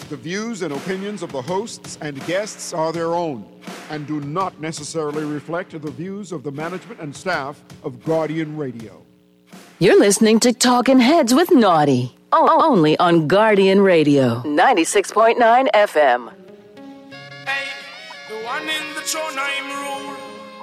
The views and opinions of the hosts and guests are their own and do not necessarily reflect the views of the management and staff of Guardian Radio. You're listening to Talking Heads with Naughty, only on Guardian Radio, 96.9 FM. Hey, the one in the throne I'm rule.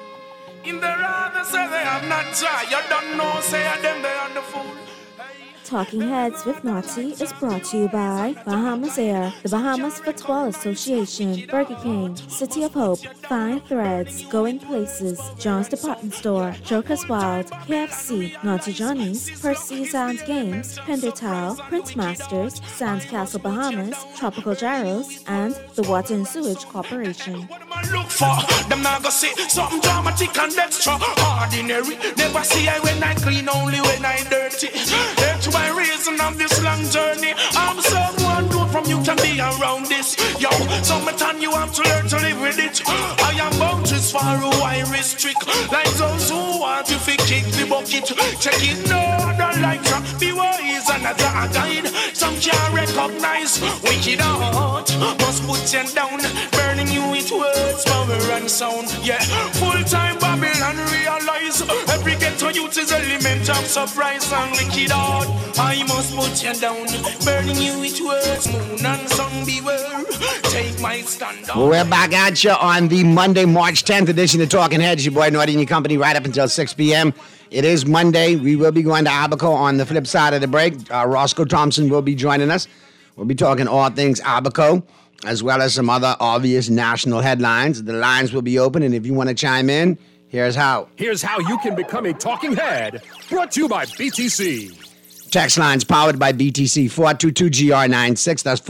In the rather say they have not tried. You don't know, say them they are the fool. Talking Heads with Naughty is brought to you by Bahamas Air, the Bahamas Football Association, Burger King, City of Hope, Fine Threads, Going Places, John's Department Store, Joker's Wild, KFC, Naughty Johnny's, Percy's and Games, Pendertowel, Print Masters, Sandcastle Bahamas, Tropical Gyros, and the Water and Sewage Corporation. Look for them now go see something dramatic and extraordinary. Never see I when I clean, only when I dirty. That's why reason of this long journey. I'm someone good from you can be around this. Yo, summertime you have to learn to live with it. I am boundaries far who I restrict. Like those who want to kick the bucket. Check it no, don't like to be wise another guide. Some can't recognize wicked heart. Must put you down, burning you with words, power and sound. Yeah, full-time Babylon realize every ghetto youth is element of surprise and wicked heart. I must put you down, burning you with words, moon and sun beware. Take my stand down. Well, we're back at you on the Monday, March 10th edition of Talking Heads. Your boy Naughty and your company right up until 6 p.m. It is Monday. We will be going to Abaco on the flip side of the break. Roscoe Thompson will be joining us. We'll be talking all things Abaco, as well as some other obvious national headlines. The lines will be open, and if you want to chime in, here's how. Here's how you can become a talking head. Brought to you by BTC. Text lines powered by BTC, 422-GR96. That's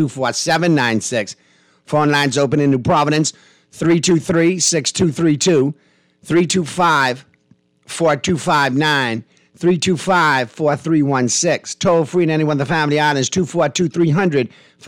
422-4796. Phone lines open in New Providence, 323-6232, 325-4259, 325-4316. Toll free to anyone in the Family Islands, 242-300-5720,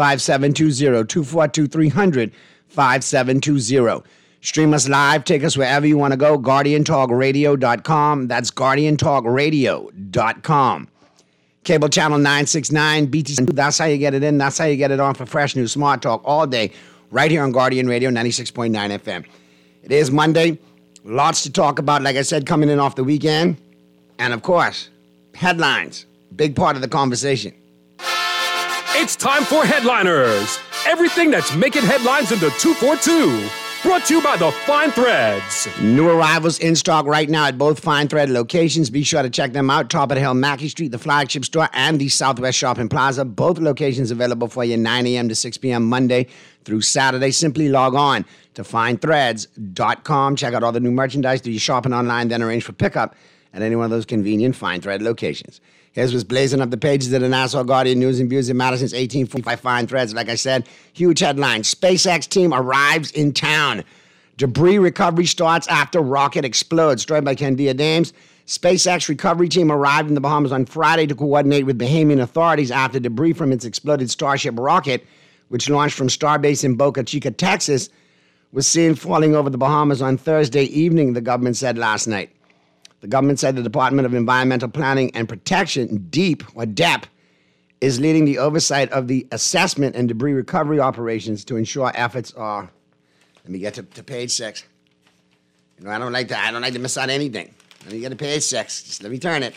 242-300-5720. Stream us live. Take us wherever you want to go. GuardianTalkRadio.com. That's GuardianTalkRadio.com. Cable channel 969, BTC. That's how you get it in. That's how you get it on for fresh news, smart talk all day, right here on Guardian Radio 96.9 FM. It is Monday. Lots to talk about, like I said, coming in off the weekend. And, of course, headlines. Big part of the conversation. It's time for Headliners. Everything that's making headlines in the 242. Brought to you by the Fine Threads. New arrivals in stock right now at both Fine Thread locations. Be sure to check them out. Top of the Hill, Mackey Street, the flagship store, and the Southwest Shopping Plaza. Both locations available for you 9 a.m. to 6 p.m. Monday through Saturday. Simply log on to FineThreads.com. Check out all the new merchandise. Do your shopping online, then arrange for pickup at any one of those convenient Fine Thread locations. Here's what's blazing up the pages of the Nassau Guardian News and Views. It matters since 1845. Fine Threads. Like I said, huge headline. SpaceX team arrives in town. Debris recovery starts after rocket explodes. Story by Candia Dames. SpaceX recovery team arrived in the Bahamas on Friday to coordinate with Bahamian authorities after debris from its exploded Starship rocket, which launched from Starbase in Boca Chica, Texas, was seen falling over the Bahamas on Thursday evening, the government said last night. The government said the Department of Environmental Planning and Protection, DEP, is leading the oversight of the assessment and debris recovery operations to ensure efforts are. Let me get to page 6. You know, I don't like to miss out anything. Let me get to page 6. Just let me turn it.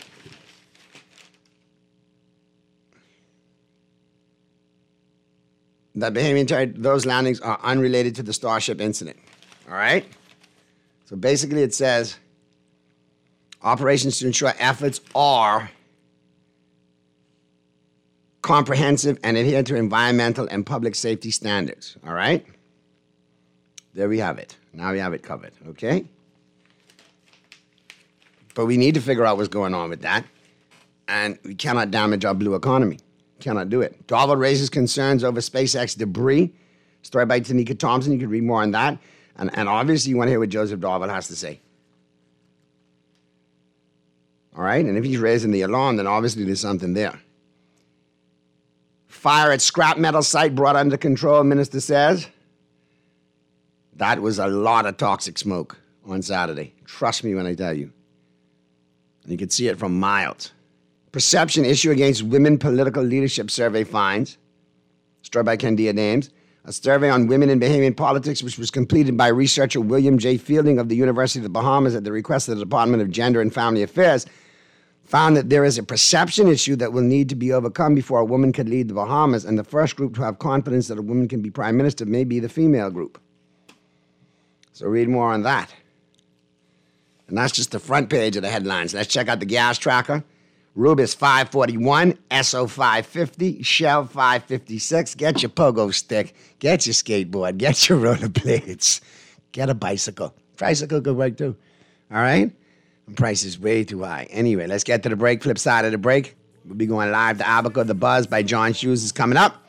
The Bahamian those landings are unrelated to the Starship incident. All right? So basically it says operations to ensure efforts are comprehensive and adhere to environmental and public safety standards. All right? There we have it. Now we have it covered, okay? But we need to figure out what's going on with that. And we cannot damage our blue economy. Cannot do it. Darville raises concerns over SpaceX debris. Story by Tanika Thompson. You can read more on that. And obviously you want to hear what Joseph Darville has to say. All right? And if he's raising the alarm, then obviously there's something there. Fire at scrap metal site brought under control, minister says. That was a lot of toxic smoke on Saturday. Trust me when I tell you. And you could see it from miles. Perception issue against women political leadership survey finds. story by Candia Dames. A survey on women in Bahamian politics, which was completed by researcher William J. Fielding of the University of the Bahamas at the request of the Department of Gender and Family Affairs, found that there is a perception issue that will need to be overcome before a woman can lead the Bahamas, and the first group to have confidence that a woman can be prime minister may be the female group. So read more on that. And that's just the front page of the headlines. Let's check out the gas tracker. Rubis 541, Esso 550, Shell 556. Get your pogo stick, get your skateboard, get your rollerblades, get a bicycle. Tricycle could work too. All right? The price is way too high. Anyway, let's get to the break. Flip side of the break. We'll be going live to Abaco. The Buzz by John Shoes is coming up.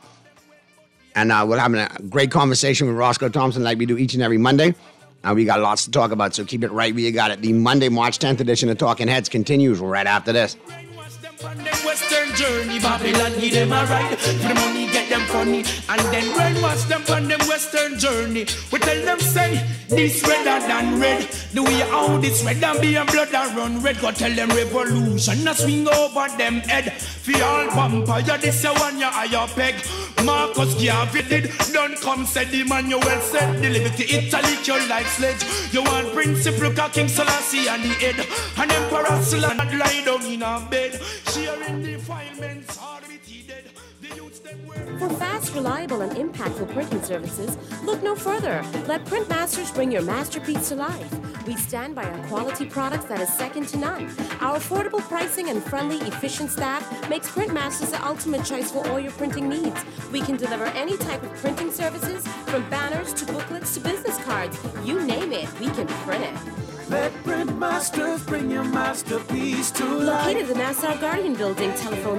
And we'll have a great conversation with Roscoe Thompson like we do each and every Monday. We got lots to talk about, so keep it right where you got it. The Monday, March 10th edition of Talking Heads continues right after this. On them western journey, Babylon give them a ride. For the money, get them funny. And then brainwash them on them western journey. We tell them say, this redder than red. The way how this red and be a blood and run red. Go tell them revolution, a swing over them head. For all vampire, this a one ya higher peg. Marcus Garvey did, don't come say the man you well said. The liberty Italy you like sledge. You want Principal look at King Selassie and the head. And Emperor Sulan lie down in a bed. Sharing defilements, already dead. For fast, reliable, and impactful printing services, look no further. Let Printmasters bring your masterpiece to life. We stand by our quality products that is second to none. Our affordable pricing and friendly, efficient staff makes Printmasters the ultimate choice for all your printing needs. We can deliver any type of printing services, from banners to booklets to business cards. You name it, we can print it. Let Printmasters bring your masterpiece to life. Located in the Nassau Guardian Building, telephone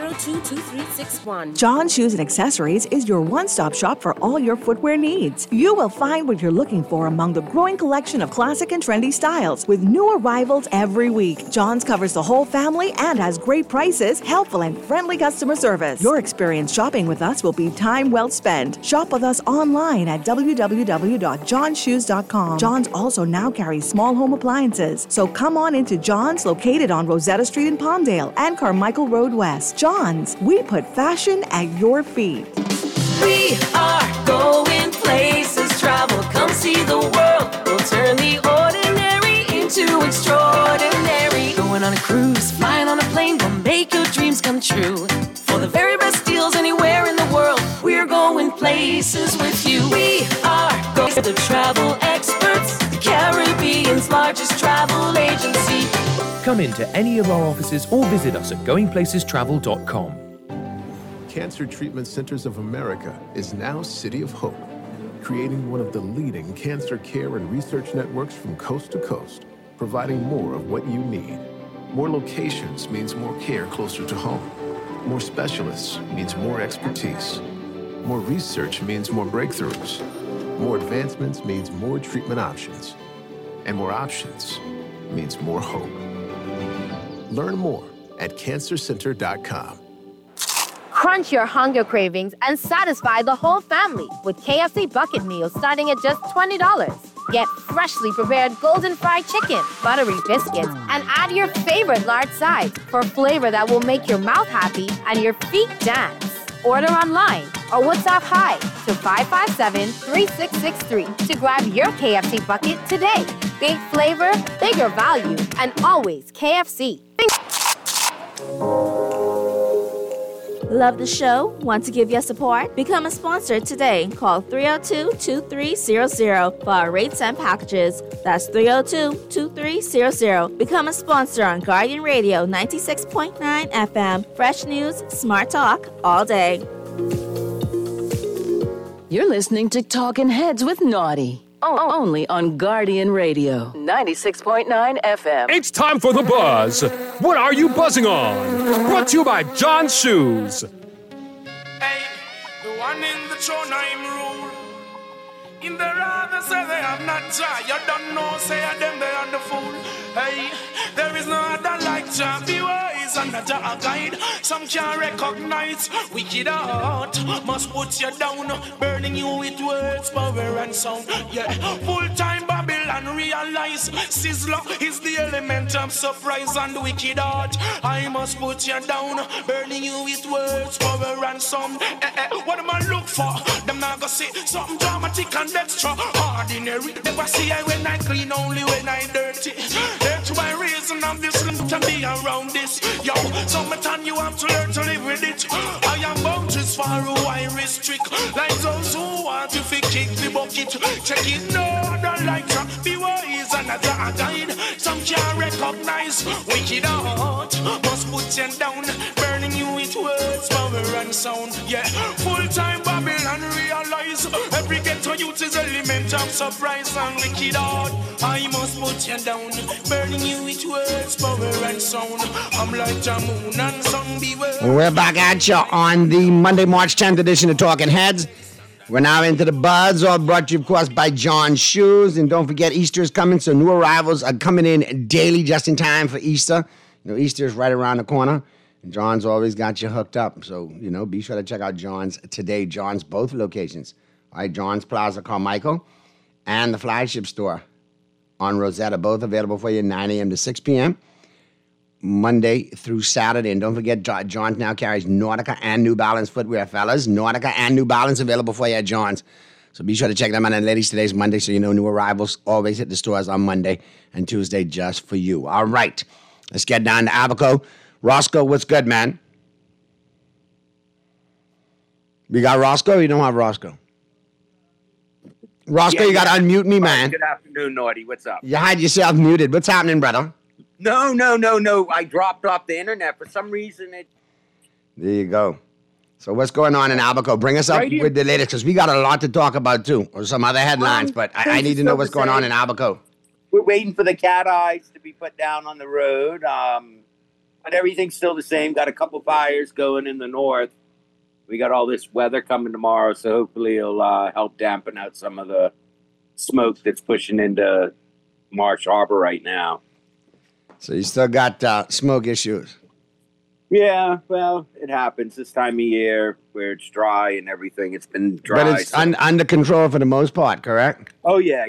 302-2361. John Shoes and Accessories is your one-stop shop for all your footwear needs. You will find what you're looking for among the growing collection of classic and trendy styles with new arrivals every week. John's covers the whole family and has great prices, helpful and friendly customer service. Your experience shopping with us will be time well spent. Shop with us online at www.johnshoes.com. John's also now carries small home appliances. So come on into John's, located on Rosetta Street in Palmdale and Carmichael Road West. John's, we put fashion at your feet. We are going places, travel, come see the world. We'll turn the ordinary into extraordinary. Going on a cruise, flying on a plane, we'll make your dreams come true. For the very best deals anywhere in the world, we're going places with you. We are going to the travel experts, the Caribbean's largest travel agency. Come into any of our offices or visit us at goingplacestravel.com. Cancer Treatment Centers of America is now City of Hope, creating one of the leading cancer care and research networks from coast to coast, providing more of what you need. More locations means more care closer to home. More specialists means more expertise. More research means more breakthroughs. More advancements means more treatment options. And more options means more hope. Learn more at cancercenter.com. Crunch your hunger cravings and satisfy the whole family with KFC bucket meals starting at just $20. Get freshly prepared golden fried chicken, buttery biscuits, and add your favorite large sides for flavor that will make your mouth happy and your feet dance. Order online or WhatsApp hi to 557-3663 to grab your KFC bucket today. Big flavor, bigger value, and always KFC. Love the show? Want to give your support? Become a sponsor today. Call 302-2300 for our rates and packages. That's 302-2300. Become a sponsor on Guardian Radio 96.9 FM. Fresh news, smart talk, all day. You're listening to Talking Heads with Naughty. Only on Guardian Radio 96.9 FM. It's time for The Buzz. What are you buzzing on? Brought to you by John Shoes. Hey, the one in the throne I'm rule. In the rather say they have not Jah. You don't know, say them they are the fool. Hey, there is no other like Jah. Be wise. is another guide. Some can't recognize wicked heart. Must put you down, burning you with words, power and sound. Yeah, full-time Babylon realize Sizzler is the element of surprise and wicked heart. I must put you down, burning you with words, power and sound. What am I look for? Them not gonna say something dramatic and extra ordinary. Never see I when I clean, only when I dirty. That's why reason of this to be around this. Yo, summertime you have to learn to live with it. I am boundaries for who I restrict. Like those who want to kick the bucket. Check it, no, I don't like to be wise another guide. Some can't recognize wicked heart. Must put you down, burning you with words, power and sound. Yeah, full-time Babylon realize every ghetto youth is element of surprise and wicked heart. I must put you down, burning you with words, power and sound. I'm like the moon and sun, beware. We're back at you on the Monday, March 10th edition of Talking Heads. We're now into the buds, all brought to you, of course, by John's Shoes. And don't forget, Easter is coming, so new arrivals are coming in daily just in time for Easter. You know, Easter is right around the corner, and John's always got you hooked up. So, you know, be sure to check out John's today. John's both locations. All right, John's Plaza Carmichael and the flagship store on Rosetta, both available for you 9 a.m. to 6 p.m. Monday through Saturday. And don't forget, John's now carries Nautica and New Balance footwear, fellas. Nautica and New Balance available for you at John's. So be sure to check them out. And ladies, today's Monday, so you know new arrivals always hit the stores on Monday and Tuesday just for you. All right, let's get down to Abaco. Roscoe, what's good, man? We got Roscoe or you don't have Roscoe? Roscoe, you got to unmute me, man. Good afternoon, Naughty. What's up? You had yourself muted. What's happening, brother? No. I dropped off the internet. For some reason, There you go. So what's going on in Abaco? Bring us up with the latest, because we got a lot to talk about, too, or some other headlines, but I need to know what's going on in Abaco. We're waiting for the cat eyes to be put down on the road, but everything's still the same. Got a couple fires going in the north. We got all this weather coming tomorrow, so hopefully it'll help dampen out some of the smoke that's pushing into Marsh Harbor right now. So you still got smoke issues? Yeah, well, it happens this time of year where it's dry and everything. It's been dry. But it's under control for the most part, correct? Oh, yeah.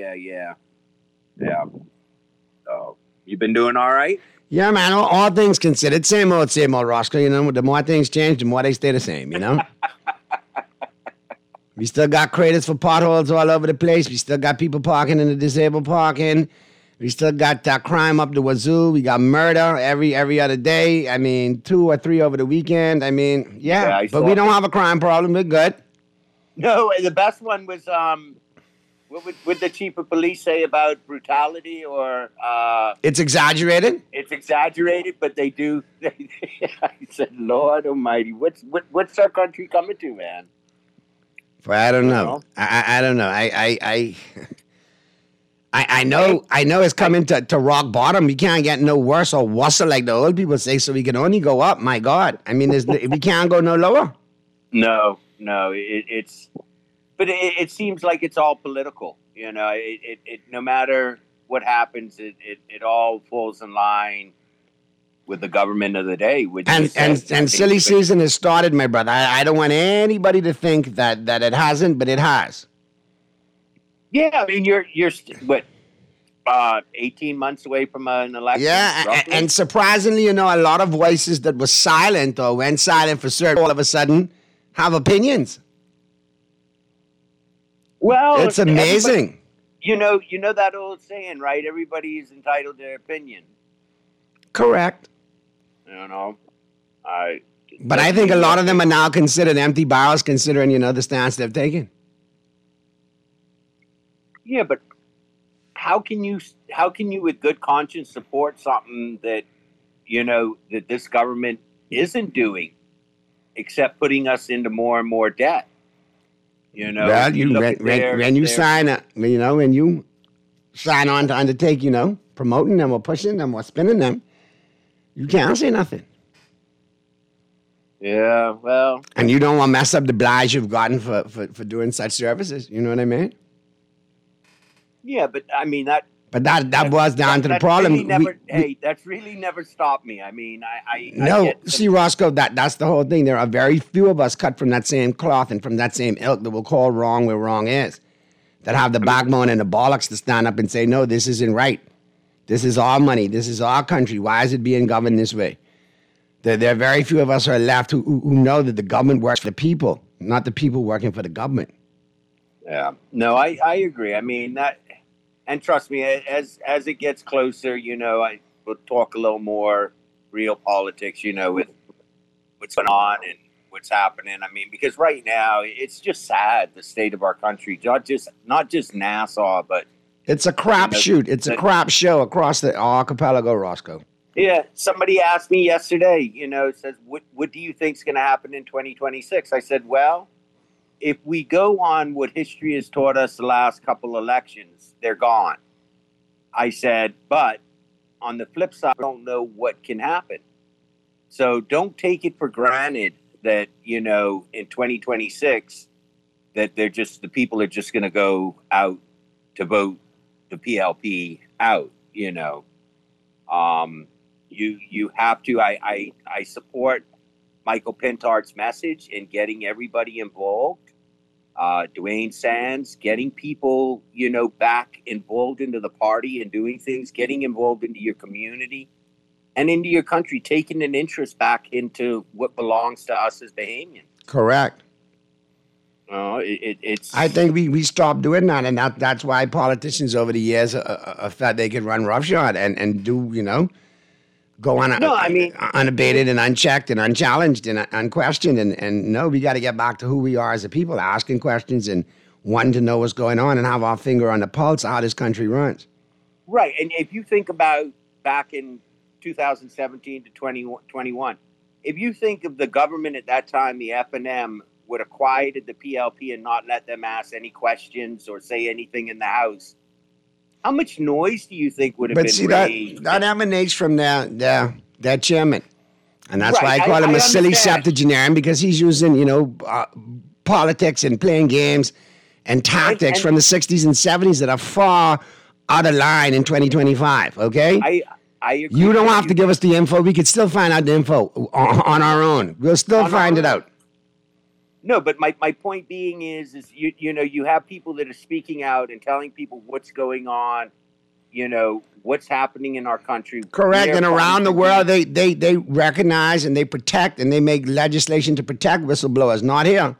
So, you been doing all right? Yeah, man, all things considered. Same old, Roscoe. You know, the more things change, the more they stay the same, you know? We still got craters for potholes all over the place. We still got people parking in the disabled parking. We still got crime up the wazoo. We got murder every other day. I mean, 2 or 3 over the weekend. I mean, yeah but we don't have a crime problem. We're good. No, the best one was, what would the chief of police say about brutality or... It's exaggerated? It's exaggerated, but they do... I said, Lord almighty, what's our country coming to, man? Well, I don't know. I don't know. I know it's coming to rock bottom. We can't get no worse or worse, like the old people say, so we can only go up. My God. I mean, we can't go no lower. No. But it seems like it's all political. You know, it no matter what happens, it all falls in line with the government of the day. And silly season has started, my brother. I don't want anybody to think that it hasn't, but it has. Yeah, I mean, you're 18 months away from an election. Yeah, and surprisingly, you know, a lot of voices that were silent or went silent for certain, all of a sudden, have opinions. Well, it's amazing. You know that old saying, right? Everybody is entitled to their opinion. Correct. You know, But I think a lot of them are now considered empty barrels, considering, you know, the stance they've taken. Yeah, but how can you with good conscience support something that, you know, that this government isn't doing, except putting us into more and more debt? You know, well, when you sign on to undertake, you know, promoting them or pushing them or spinning them, you can't say nothing. Yeah, well, and you don't want to mess up the oblige you've gotten for doing such services. You know what I mean? Yeah, but I mean that But that boils down to the problem. Really that's really never stopped me. I mean, see, Roscoe, that's the whole thing. There are very few of us cut from that same cloth and from that same ilk that will call wrong where wrong is, that have the backbone and the bollocks to stand up and say, no, this isn't right. This is our money. This is our country. Why is it being governed this way? There are very few of us who are left who know that the government works for the people, not the people working for the government. Yeah. No, I agree. I mean, and trust me, as it gets closer, I will talk a little more real politics, with what's going on and what's happening. I mean, because right now it's just sad, the state of our country, not just Nassau, but it's a crapshoot. It's a crap show across the archipelago, Roscoe. Yeah. Somebody asked me yesterday, says, what do you think is going to happen in 2026? I said, well, if we go on what history has taught us the last couple elections, they're gone. I said, but on the flip side, I don't know what can happen. So don't take it for granted that, in 2026, that the people are just going to go out to vote the PLP out, You have to, I support Michael Pintard's message in getting everybody involved. Dwayne Sands, getting people, back involved into the party and doing things, getting involved into your community and into your country, taking an interest back into what belongs to us as Bahamians. Correct. It's. I think we stopped doing that, and that's why politicians over the years thought they could run roughshod and do, go on unabated and unchecked and unchallenged and unquestioned. And no, we got to get back to who we are as a people, asking questions and wanting to know what's going on and have our finger on the pulse of how this country runs. Right. And if you think about back in 2017 to 2021, if you think of the government at that time, the FNM would have quieted the PLP and not let them ask any questions or say anything in the House, how much noise do you think would have been raised? That emanates from their chairman. And that's why I call him a silly septuagenarian, because he's using, politics and playing games and tactics from the 60s and 70s that are far out of line in 2025, okay? I agree. You don't have to give us the info. We could still find out the info on our own. We'll still find it out. No, but my point being is you have people that are speaking out and telling people what's going on, what's happening in our country. Correct, and around the world they recognize and they protect and they make legislation to protect whistleblowers. Not here.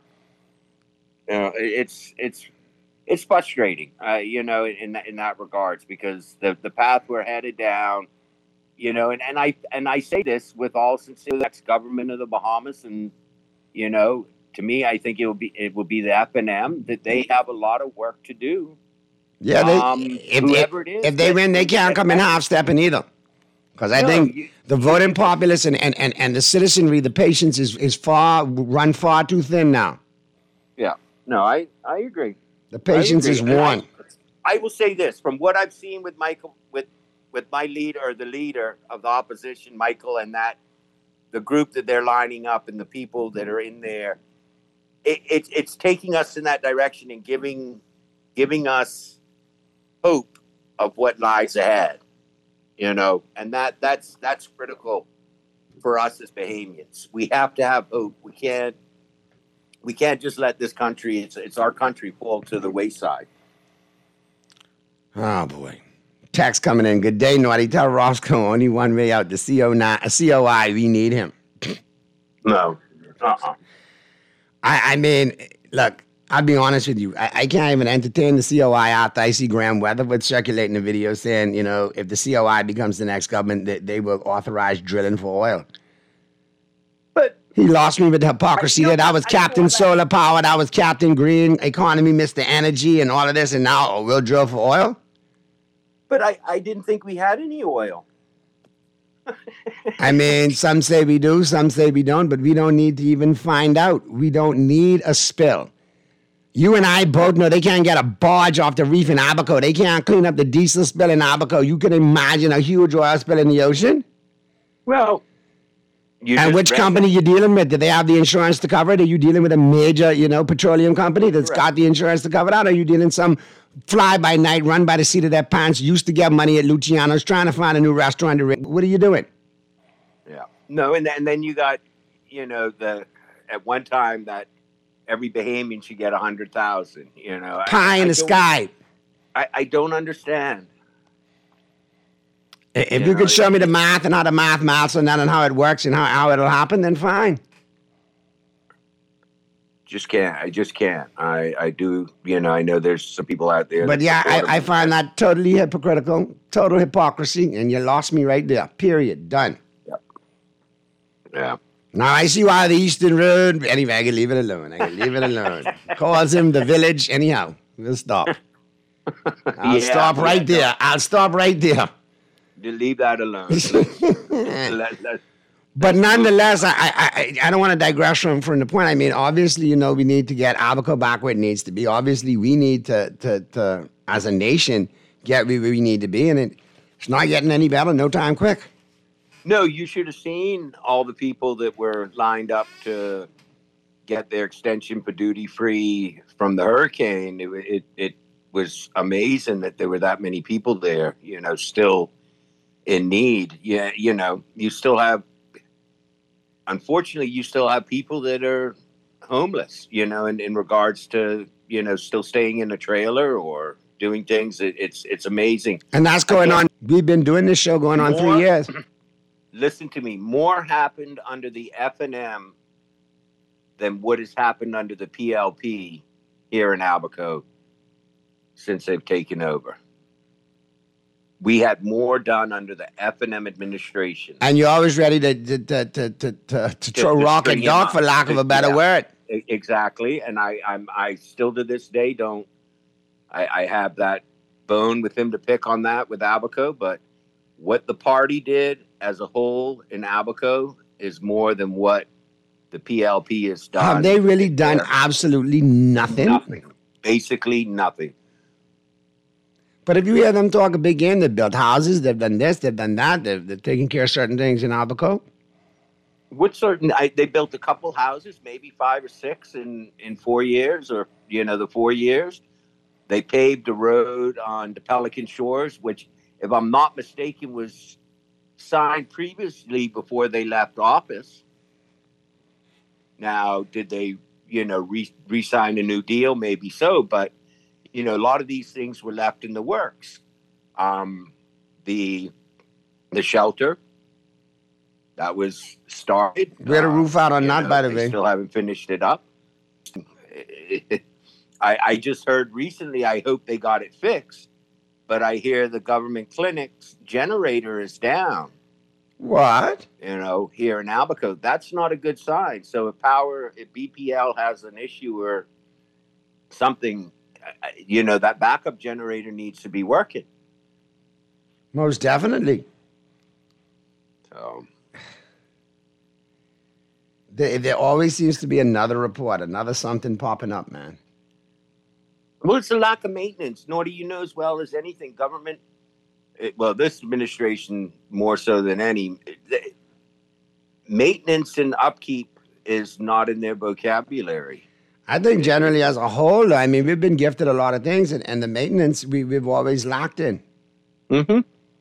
It's frustrating, in that regards, because the path we're headed down, and I say this with all sincerity, that's government of the Bahamas, and to me, I think it will be the FNM, that they have a lot of work to do. Yeah, if they win, they can't come in half-stepping either. Because I think the voting populace and the citizenry, the patience is run far too thin now. Yeah, no, I agree. The patience is one. I will say this, from what I've seen with Michael, with my leader, or the leader of the opposition, Michael, and the group that they're lining up and the people that are in there, it's taking us in that direction and giving us hope of what lies ahead, and that's critical for us as Bahamians. We have to have hope. We can't just let this country, it's our country, fall to the wayside. Oh boy. Text coming in. Good day, Naughty. Tell Roscoe only one way out. The COI, we need him. No. I mean, look, I'll be honest with you. I can't even entertain the COI after I see Graham Weatherford circulating a video saying, if the COI becomes the next government, they will authorize drilling for oil. But he lost me with the hypocrisy that I was Captain Solar Power, I was Captain Green Economy, Mr. Energy, and all of this, and now we'll drill for oil? But I didn't think we had any oil. I mean, some say we do, some say we don't, but we don't need to even find out. We don't need a spill. You and I both know they can't get a barge off the reef in Abaco. They can't clean up the diesel spill in Abaco. You can imagine a huge oil spill in the ocean? Well, and which company you dealing with? Do they have the insurance to cover it? Are you dealing with a major, petroleum company that's got the insurance to cover that? Or are you dealing with some fly by night, run by the seat of their pants, used to get money at Luciano's, trying to find a new restaurant to ring. What are you doing? Yeah. No, and then you got, at one time that every Bahamian should get 100,000, Pie in the sky. I don't understand. If you could show me the math and how the maths and that and how it works and how it'll happen, then fine. I just can't. I do, I know there's some people out there. But yeah, I find that totally hypocritical, total hypocrisy, and you lost me right there. Period. Done. Yep. Yeah. Now I see why the Eastern Road. Anyway, I can leave it alone. Calls him the village. Anyhow, we'll stop. I'll stop right there. I'll stop right there. Leave that alone. But nonetheless, I don't want to digress from the point. I mean, obviously, we need to get Abaco back where it needs to be. Obviously, we need to as a nation, get where we need to be. And it's not getting any better, no time quick. No, you should have seen all the people that were lined up to get their extension for duty-free from the hurricane. It was amazing that there were that many people there, still in need. Yeah, you still have, unfortunately, people that are homeless, in regards to, still staying in a trailer or doing things. It's amazing. And that's going on. We've been doing this show going on 3 years. Listen to me. More happened under the F&M than what has happened under the PLP here in Abaco since they've taken over. We had more done under the F&M administration. And you're always ready to throw rock and dog, for lack of a better word. Exactly. And I still to this day I have that bone with him to pick on that with Abaco. But what the party did as a whole in Abaco is more than what the PLP has done. Have they really done absolutely nothing? Nothing. Basically nothing. But if you hear them talk a big game, they've built houses, they've done this, they've done that, they're taking care of certain things in Abaco. They built a couple houses, maybe 5 or 6 in 4 years, or the 4 years. They paved a road on the Pelican Shores, which, if I'm not mistaken, was signed previously before they left office. Now, did they, re-sign a new deal? Maybe so, but a lot of these things were left in the works. The shelter that was started. We had a roof out on that, by the way. Still haven't finished it up. I just heard recently, I hope they got it fixed, but I hear the government clinic's generator is down. What? Here in Abaco. That's not a good sign. So if BPL has an issue or something, that backup generator needs to be working. Most definitely. So there always seems to be another report, another something popping up, man. Well, it's a lack of maintenance. Nor do you know as well as anything. Government, this administration more so than any, maintenance and upkeep is not in their vocabulary. I think generally as a whole, I mean, we've been gifted a lot of things, and the maintenance we've always lacked in. Mm-hmm.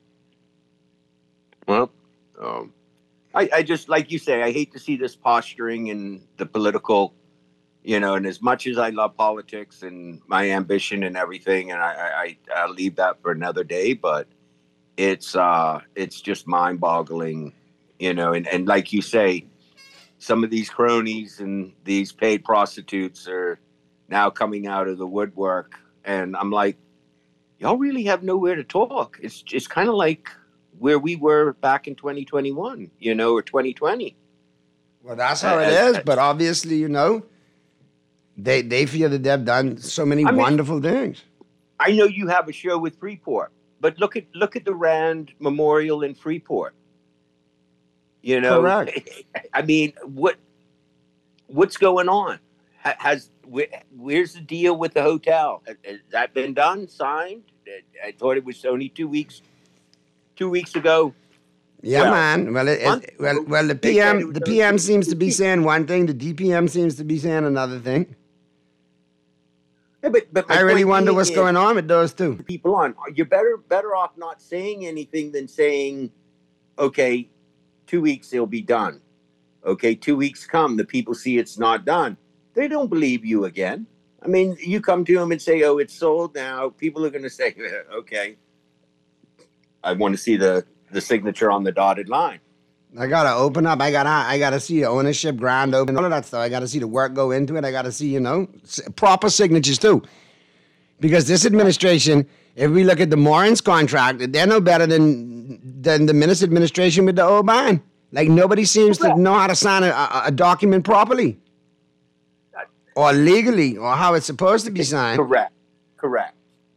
Well, I just, like you say, I hate to see this posturing and the political, and as much as I love politics and my ambition and everything, and I'll leave that for another day, but it's just mind-boggling, and like you say, some of these cronies and these paid prostitutes are now coming out of the woodwork. And I'm like, y'all really have nowhere to talk. It's kind of like where we were back in 2021, or 2020. Well, that's how it is. But obviously, they feel that they've done so many wonderful things. I know you have a show with Freeport, but look at the Rand Memorial in Freeport. Correct. I mean, what's going on? Where's the deal with the hotel? Has that been done, signed? I thought it was only 2 weeks. 2 weeks ago. Yeah, man. Well, the PM seems to be saying one thing. The DPM seems to be saying another thing. Yeah, but my I really point wonder being what's is, going on with those two. people on. You're better off not saying anything than saying, okay, 2 weeks it'll be done. Okay, 2 weeks come, the people see it's not done. They don't believe you again. I mean, you come to them and say, oh, it's sold now. People are going to say, okay, I want to see the signature on the dotted line. I gotta open up. I gotta see ownership, grand open, all of that stuff. I gotta see the work go into it. I gotta see, proper signatures too. Because this administration, if we look at the Morans contract, they're no better than the Minnis administration with the Oban. Like nobody seems to know how to sign a document properly, or legally, or how it's supposed to be signed. Correct.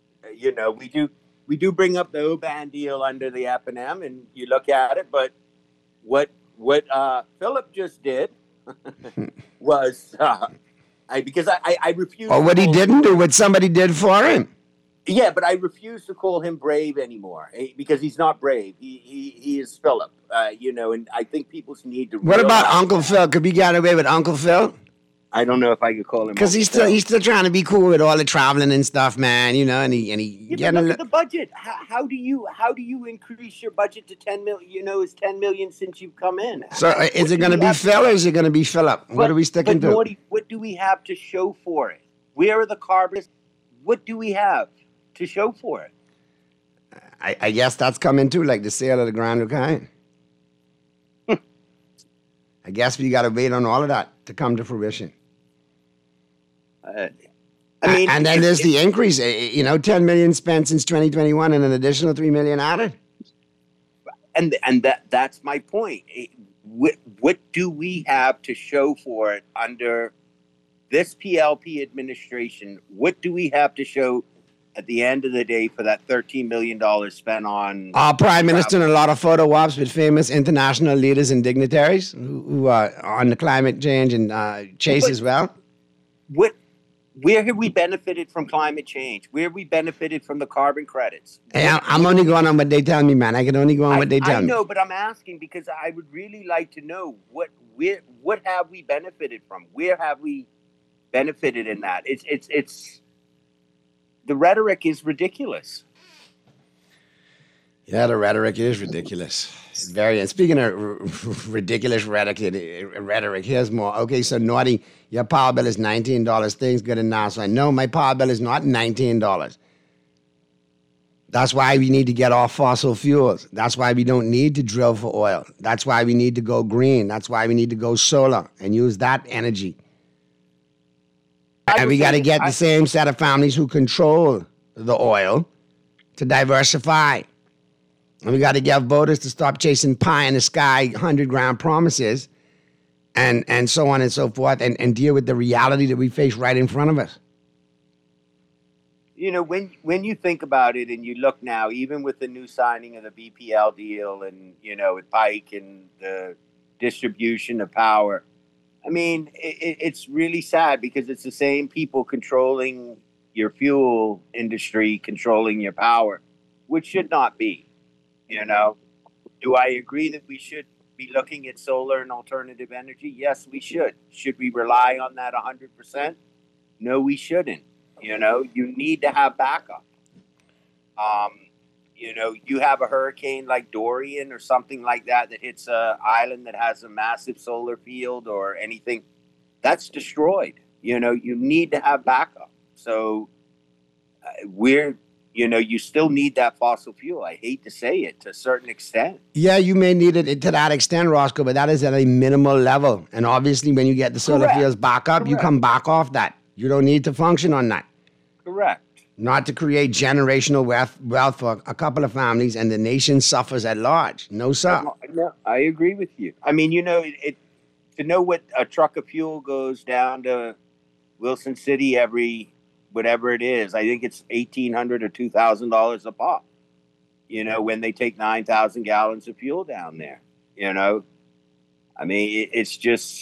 We do bring up the Oban deal under the F&M, and you look at it, but what Philip just did was because I refuse. Or what he didn't do, what somebody did for him. Yeah, but I refuse to call him brave anymore because he's not brave. He is Philip, and I think people need to. What about Uncle Phil? Could we get away with Uncle Phil? I don't know if I could call him because he's still trying to be cool with all the traveling and stuff, man. And he look at the budget. How do you increase your budget to 10 million? It's 10 million since you've come in. So is it going to be Phil or is it going to be Philip? What are we sticking to? Naughty, what do we have to show for it? Where are the carbons? What do we have to show for it? I guess that's coming too, like the sale of the Grand Rukine. I guess we got to wait on all of that to come to fruition. And then there's the increase, 10 million spent since 2021 and an additional 3 million added. And that's my point. What do we have to show for it under this PLP administration? What do we have to show at the end of the day for that $13 million spent on... Our Prime Minister and a lot of photo ops with famous international leaders and dignitaries who are on the climate change and Chase as well. Where have we benefited from climate change? Where have we benefited from the carbon credits? Hey, I'm only going on what they tell me, man. I can only go on what they tell me. I know, but I'm asking because I would really like to know what have we benefited from? Where have we benefited in that? It's the rhetoric is ridiculous. Yeah, the rhetoric is ridiculous. And speaking of ridiculous rhetoric, here's more. Okay, so Naughty, your power bill is $19. Things good enough. So no, my power bill is not $19. That's why we need to get off fossil fuels. That's why we don't need to drill for oil. That's why we need to go green. That's why we need to go solar and use that energy. And we got to get the same set of families who control the oil to diversify. And we got to get voters to stop chasing pie in the sky, 100-gram promises, and so on and so forth, and deal with the reality that we face right in front of us. When you think about it and you look now, even with the new signing of the BPL deal and, with Pike and the distribution of power, I mean, it's really sad because it's the same people controlling your fuel industry, controlling your power, which should not be. Do I agree that we should be looking at solar and alternative energy? Yes, we should. Should we rely on that 100%? No, we shouldn't. You need to have backup. You have a hurricane like Dorian or something like that hits an island that has a massive solar field or anything, that's destroyed. You need to have backup. So you still need that fossil fuel. I hate to say it to a certain extent. Yeah, you may need it to that extent, Roscoe, but that is at a minimal level. And obviously when you get the solar fields back up, you come back off that. You don't need to function on that. Correct. Not to create generational wealth for a couple of families and the nation suffers at large. No, sir. No, I agree with you. I mean, to know what a truck of fuel goes down to Wilson City every whatever it is, I think it's $1,800 or $2,000 a pop. When they take 9,000 gallons of fuel down there. I mean, it's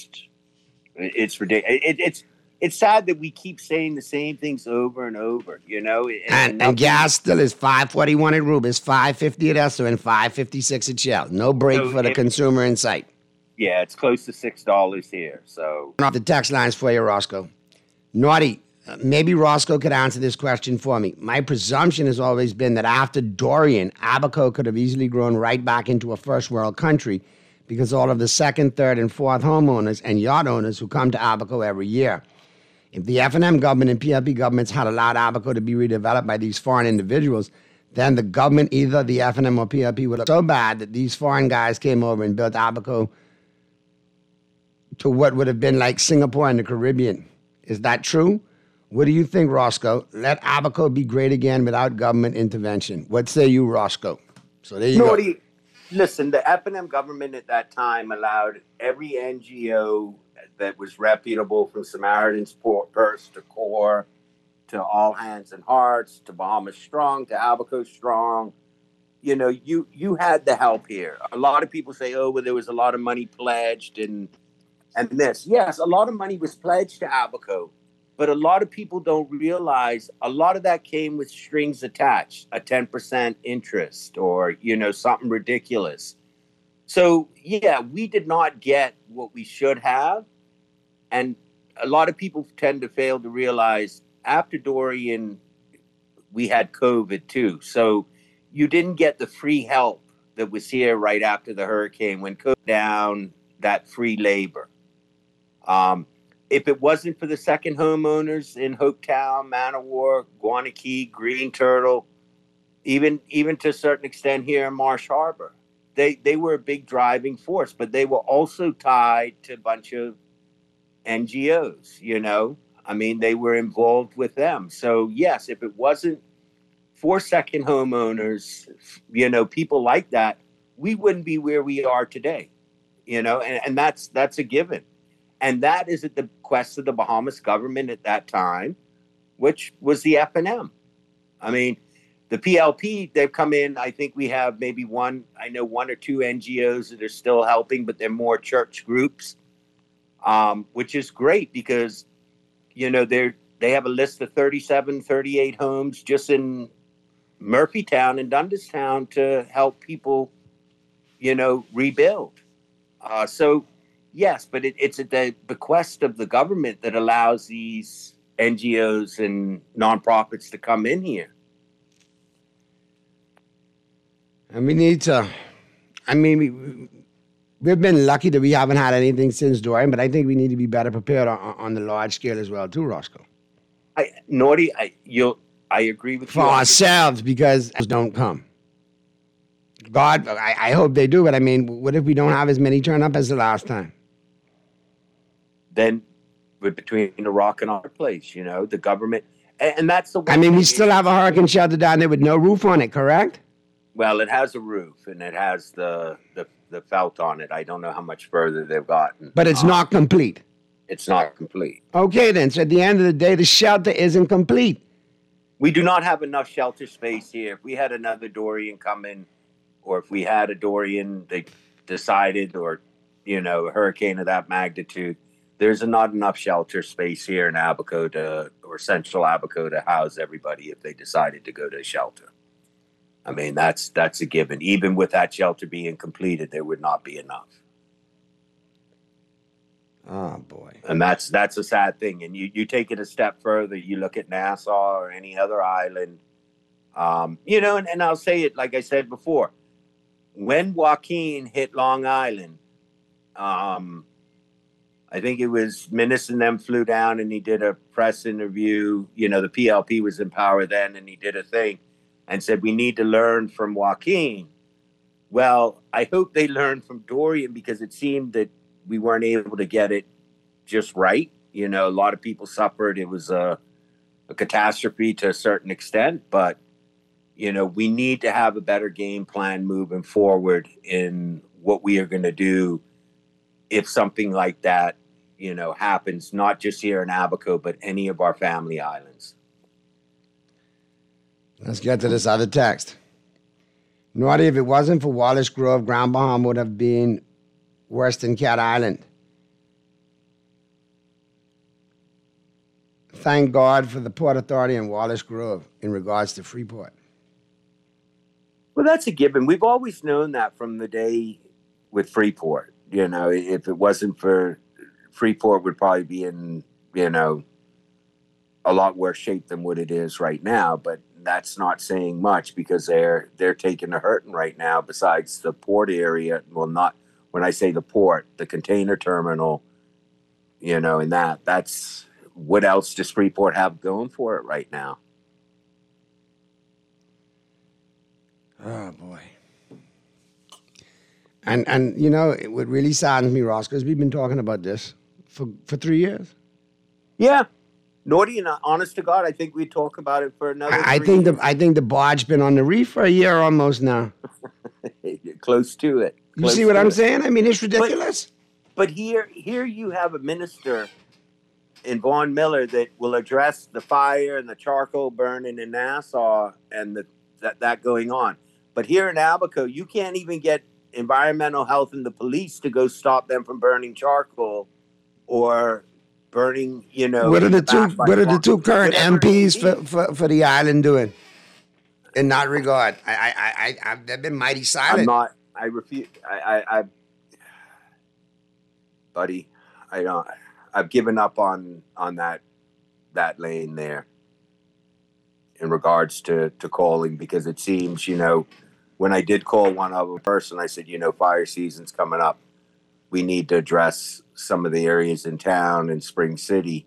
ridiculous. It's sad that we keep saying the same things over and over, And gas still is $5.41 at Rubis, $5.50 at Esso, and $5.56 at Shell. No break for the consumer in sight. Yeah, it's close to $6 here. So off the text lines for you, Roscoe. Naughty, maybe Roscoe could answer this question for me. My presumption has always been that after Dorian, Abaco could have easily grown right back into a first world country because all of the second, third, and fourth homeowners and yacht owners who come to Abaco every year. If the F&M government and PLP governments had allowed Abaco to be redeveloped by these foreign individuals, then the government, either the F&M or PLP, would have so bad that these foreign guys came over and built Abaco to what would have been like Singapore and the Caribbean. Is that true? What do you think, Roscoe? Let Abaco be great again without government intervention. What say you, Roscoe? So there you go. Listen, the F&M government at that time allowed every NGO that was reputable, from Samaritan's Purse to CORE to All Hands and Hearts to Bahamas Strong to Abaco Strong. You know, you had the help here. A lot of people say, oh, well, there was a lot of money pledged and this. Yes, a lot of money was pledged to Abaco. But a lot of people don't realize a lot of that came with strings attached, a 10% interest or, you know, something ridiculous. So, yeah, we did not get what we should have. And a lot of people tend to fail to realize after Dorian, we had COVID too. So you didn't get the free help that was here right after the hurricane when COVID down that free labor. If it wasn't for the second homeowners in Hopetown, Manowar, Guanakee, Green Turtle, even to a certain extent here in Marsh Harbor, they were a big driving force, but they were also tied to a bunch of NGOs, you know. I mean, they were involved with them. So, yes, if it wasn't for second homeowners, you know, people like that, we wouldn't be where we are today, you know, and that's a given. And that is at the request of the Bahamas government at that time, which was the F&M. I mean, the PLP, they've come in. I think we have maybe one or two NGOs that are still helping, but they're more church groups, which is great because, you know, they have a list of 37, 38 homes just in Murphytown and Dundastown to help people, you know, rebuild. So, yes, but it's at the bequest of the government that allows these NGOs and nonprofits to come in here. And we need to, I mean, we've been lucky that we haven't had anything since Dorian, but I think we need to be better prepared on the large scale as well, too, Roscoe. I agree with you. For ourselves, because don't come. God, I hope they do, but I mean, what if we don't have as many turn up as the last time? Then we're between a rock and a hard place, you know, the government. And that's the one. I mean, we still have a hurricane shelter down there with no roof on it, correct? Well, it has a roof and it has the felt on it. I don't know how much further they've gotten. But it's not complete. It's not complete. Okay, then. So at the end of the day, the shelter isn't complete. We do not have enough shelter space here. If we had another Dorian come in, or if we had a Dorian, they decided, or, you know, a hurricane of that magnitude, there's not enough shelter space here in Abaco or Central Abaco to house everybody if they decided to go to a shelter. I mean, that's a given. Even with that shelter being completed, there would not be enough. Oh, boy. And that's a sad thing. And you take it a step further, you look at Nassau or any other island, you know, and I'll say it like I said before. When Joaquin hit Long Island, I think it was Minnis and them flew down and he did a press interview. You know, the PLP was in power then, and he did a thing and said, we need to learn from Joaquin. Well, I hope they learned from Dorian, because it seemed that we weren't able to get it just right. You know, a lot of people suffered. It was a catastrophe to a certain extent, but, you know, we need to have a better game plan moving forward in what we are going to do if something like that, you know, happens, not just here in Abaco, but any of our family islands. Let's get to this other text. Naughty, if it wasn't for Wallace Grove, Grand Bahama would have been worse than Cat Island. Thank God for the Port Authority and Wallace Grove in regards to Freeport. Well, that's a given. We've always known that from the day with Freeport. You know, if it wasn't for Freeport, would probably be in, you know, a lot worse shape than what it is right now. But that's not saying much because they're taking a hurting right now. Besides the port area, well, not when I say the port, the container terminal, and that's what else does Freeport have going for it right now? Oh boy. And it would really saddens me, Ross, because we've been talking about this for 3 years. Yeah. Naughty and honest to God, I think we talk about it for another. I think the barge been on the reef for a year almost now. Close to it. You see what I'm saying? I mean, it's ridiculous. But here you have a minister in Vaughn Miller that will address the fire and the charcoal burning in Nassau and that going on. But here in Abaco, you can't even get environmental health and the police to go stop them from burning charcoal or burning, What are the two current MPs for the island doing in that regard? They've been mighty silent. I refuse. Buddy, I've given up on that lane there in regards to calling, because it seems, when I did call one other person, I said, fire season's coming up. We need to address some of the areas in town in Spring City,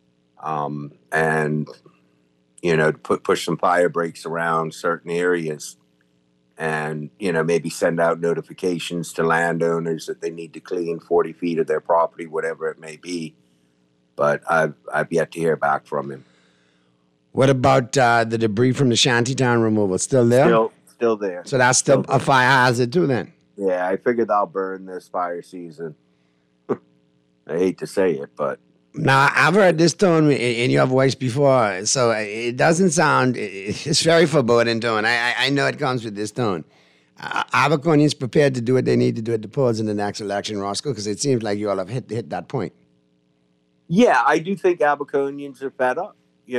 and push some fire breaks around certain areas, and maybe send out notifications to landowners that they need to clean 40 feet of their property, whatever it may be. But I've yet to hear back from him. What about the debris from the shantytown removal? Still there? Still there. So that's still a fire hazard too, then? Yeah, I figured I'll burn this fire season. I hate to say it, but... Now, I've heard this tone in your voice before, so it doesn't sound... It's very foreboding tone. I know it comes with this tone. Abaconians prepared to do what they need to do at the polls in the next election, Roscoe, because it seems like you all have hit that point. Yeah, I do think Abaconians are fed up.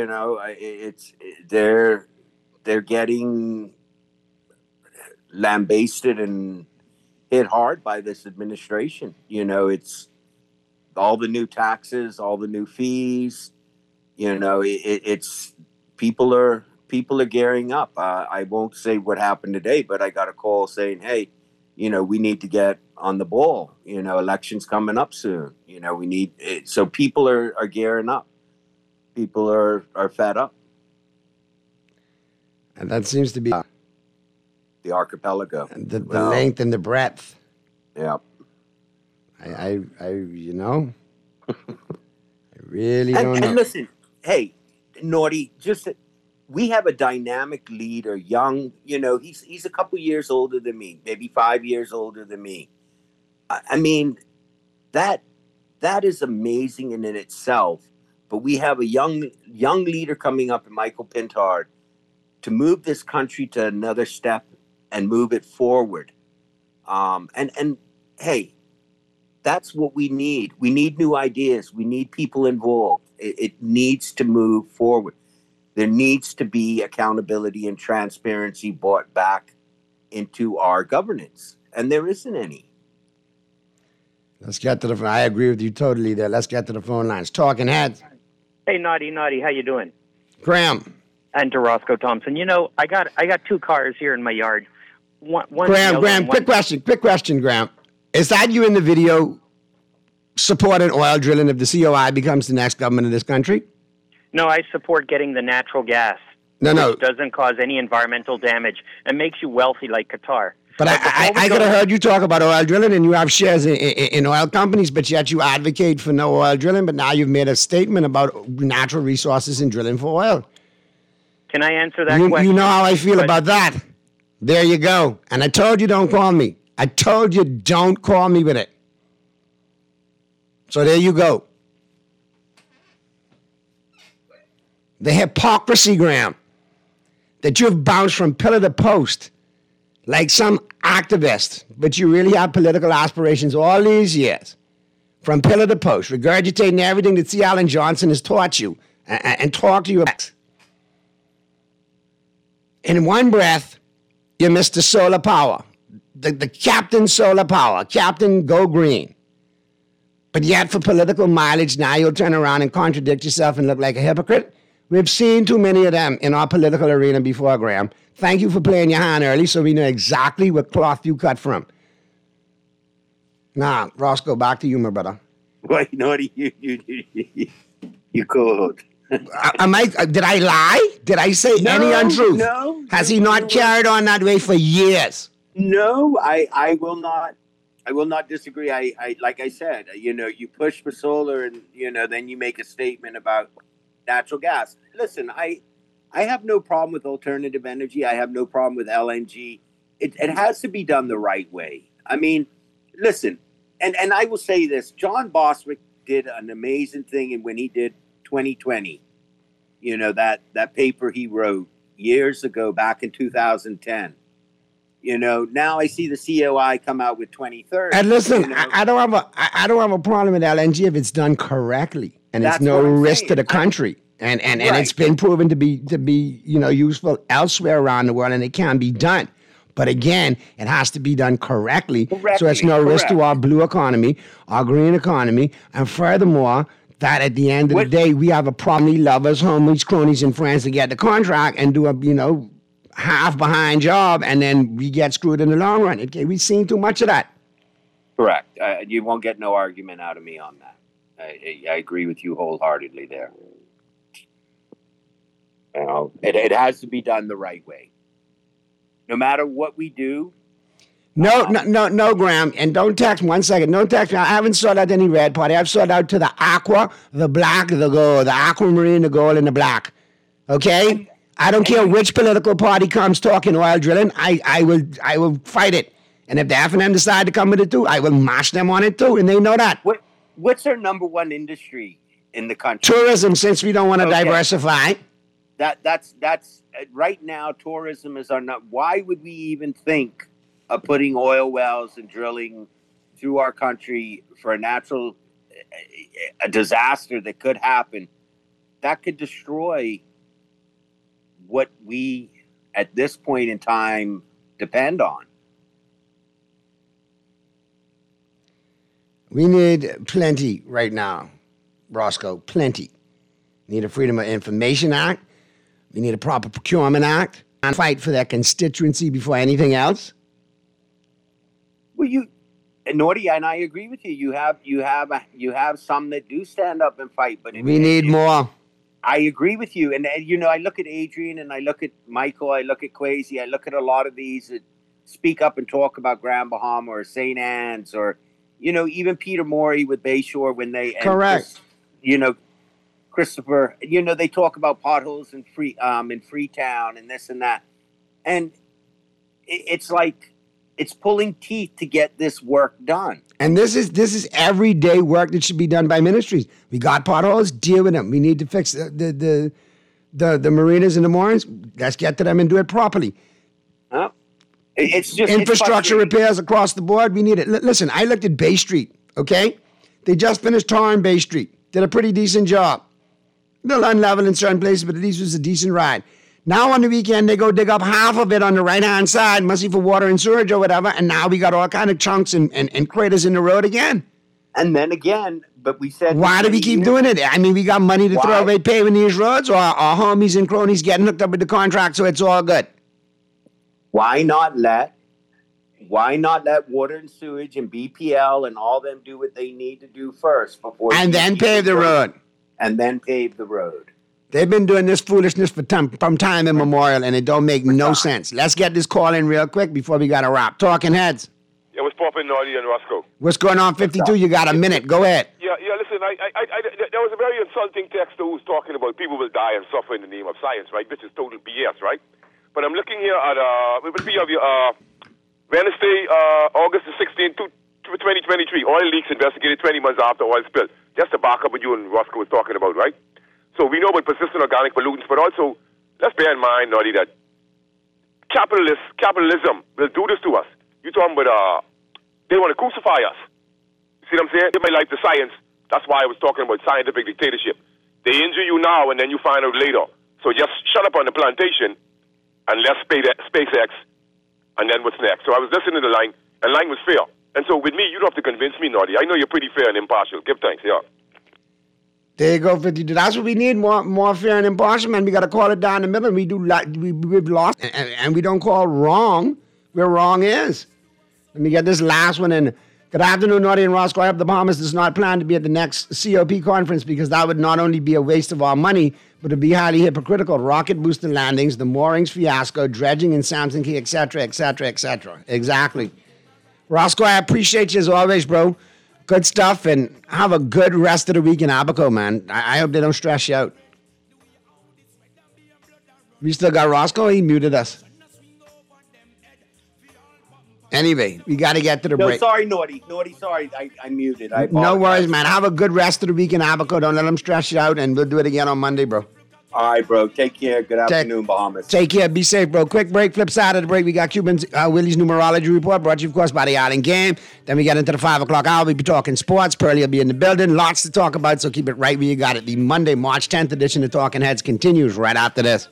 They're getting lambasted and hit hard by this administration. It's all the new taxes, all the new fees. It's people are gearing up. I won't say what happened today, but I got a call saying, hey, we need to get on the ball. Election's coming up soon. We need it. So people are gearing up. People are fed up. And that seems to be the archipelago. The length and the breadth. Yeah. I really don't know. And listen, hey, Naughty, we have a dynamic leader, young, he's a couple years older than me, maybe 5 years older than me. I mean, that is amazing in itself. But we have a young leader coming up in Michael Pintard to move this country to another step and move it forward. And hey, that's what we need. We need new ideas. We need people involved. It needs to move forward. There needs to be accountability and transparency brought back into our governance. And there isn't any. Let's get to the... I agree with you totally there. Let's get to the phone lines. Talking Heads. Hey, Naughty, how you doing? Graham. And to Roscoe Thompson. I got two cars here in my yard. One Graham, quick question, Graham. Is that you in the video supporting oil drilling if the COI becomes the next government of this country? No, I support getting the natural gas. No. Which doesn't cause any environmental damage and makes you wealthy like Qatar. But I could have heard you talk about oil drilling, and you have shares in oil companies, but yet you advocate for no oil drilling, but now you've made a statement about natural resources and drilling for oil. Can I answer that question? You know how I feel about that. There you go. And I told you don't call me. I told you don't call me with it. So there you go. The hypocrisy, Graham, that you've bounced from pillar to post like some activist, but you really have political aspirations all these years, from pillar to post, regurgitating everything that C. Alan Johnson has taught you and talked to you about. In one breath, you're Mr. Solar Power, the Captain Solar Power, Captain Go Green. But yet for political mileage, now you'll turn around and contradict yourself and look like a hypocrite We've seen too many of them in our political arena before, Graham. Thank you for playing your hand early so we know exactly what cloth you cut from. Now, Roscoe, back to you, my brother. Wait, Naughty, you could. Did I lie? Did I say any untruth? No. Has he not carried on that way for years? No, I will not. I will not disagree. I like I said, you push for solar and, then you make a statement about natural gas. Listen, I have no problem with alternative energy. I have no problem with LNG. It has to be done the right way. I mean, listen, and I will say this. John Bostwick did an amazing thing when he did 2020. That paper he wrote years ago back in 2010. Now I see the COI come out with 2030. And listen, I don't have a problem with LNG if it's done correctly and it's no risk to the country. And it's been proven to be useful elsewhere around the world, and it can be done. But again, it has to be done correctly. So it's no risk to our blue economy, our green economy, and furthermore, that at the end of the day, we have a probably lovers, homies, cronies, and friends to get the contract and do a half behind job, and then we get screwed in the long run. Okay, we've seen too much of that. Correct. You won't get no argument out of me on that. I agree with you wholeheartedly there. It has to be done the right way. No matter what we do. No, Graham. And don't text 1 second. Don't text me. I haven't sought out any red party. I've sought out to the aqua, the black, the gold, the aquamarine, the gold, and the black. Okay? I don't care which political party comes talking oil drilling. I will fight it. And if the F&M decide to come with it too, I will mash them on it too. And they know that. What's our number one industry in the country? Tourism, since we don't want to diversify. That's right now. Tourism is our. Why would we even think of putting oil wells and drilling through our country for a disaster that could happen? That could destroy what we, at this point in time, depend on. We need plenty right now, Roscoe. Plenty. We need a Freedom of Information Act. We need a proper Procurement Act. And fight for their constituency before anything else. Well, Naughty, and I agree with you. You have some that do stand up and fight, but we need more. I agree with you, and I look at Adrian, and I look at Michael, I look at Kwesi, I look at a lot of these that speak up and talk about Grand Bahama or St. Anne's, or even Peter Morey with Bayshore when they correct. Christopher, they talk about potholes in Freetown and this and that, and it's like it's pulling teeth to get this work done. And this is everyday work that should be done by ministries. We got potholes, deal with them. We need to fix the marinas and the moorings. Let's get to them and do it properly. It's just infrastructure repairs across the board. We need it. Listen, I looked at Bay Street. Okay, they just finished tarring Bay Street. Did a pretty decent job. A little unlevel in certain places, but at least it was a decent ride. Now on the weekend, they go dig up half of it on the right-hand side, must be for water and sewage or whatever, and now we got all kind of chunks and craters in the road again. And then again, but we said... Why do we keep doing it? I mean, we got money to throw away paving these roads, or our homies and cronies getting hooked up with the contract, so it's all good? Why not let water and sewage and BPL and all them do what they need to do first before... And then pave the road. And then pave the road. They've been doing this foolishness from time immemorial, and it don't make no sense. Let's get this call in real quick before we got to wrap. Talking Heads. Yeah, what's popping, Naughty and Roscoe? What's going on, 52? You got a minute. Go ahead. Yeah, listen, there was a very insulting text who was talking about people will die and suffer in the name of science, right? Which is total BS, right? But I'm looking here at, it will be Wednesday, August the 16th, 2023. Oil leaks investigated 20 months after oil spill. Just to back up what you and Roscoe was talking about, right? So we know about persistent organic pollutants, but also let's bear in mind, Naughty, that capitalism will do this to us. You talking about they want to crucify us. You see what I'm saying? They might like the science. That's why I was talking about scientific dictatorship. They injure you now, and then you find out later. So just shut up on the plantation, and let's SpaceX, and then what's next? So I was listening to the line, and line was fair. And so with me, you don't have to convince me, Naughty. I know you're pretty fair and impartial. Give thanks, yeah. There you go, 52. That's what we need, more fair and impartial, man. We got to call it down the middle. We've lost, and we don't call wrong where wrong is. Let me get this last one in. Good afternoon, Naughty and Roscoe. I hope the Bahamas does not plan to be at the next COP conference because that would not only be a waste of our money, but it would be highly hypocritical. Rocket booster landings, the moorings fiasco, dredging in Samson Key, etc., etc., etc. Exactly. Roscoe, I appreciate you as always, bro. Good stuff, and have a good rest of the week in Abaco, man. I hope they don't stress you out. We still got Roscoe? He muted us. Anyway, we got to get to the break. No, sorry, Naughty. Naughty, sorry. I muted. No worries, man. Have a good rest of the week in Abaco. Don't let them stress you out, and we'll do it again on Monday, bro. All right, bro. Take care. Good afternoon, Bahamas. Take care. Be safe, bro. Quick break. Flip side of the break. We got Cuban's Willie's numerology report brought to you, of course, by the Island Game. Then we get into the 5 o'clock hour. We'll be talking sports. Pearlie will be in the building. Lots to talk about, so keep it right where you got it. The Monday, March 10th edition of Talking Heads continues right after this.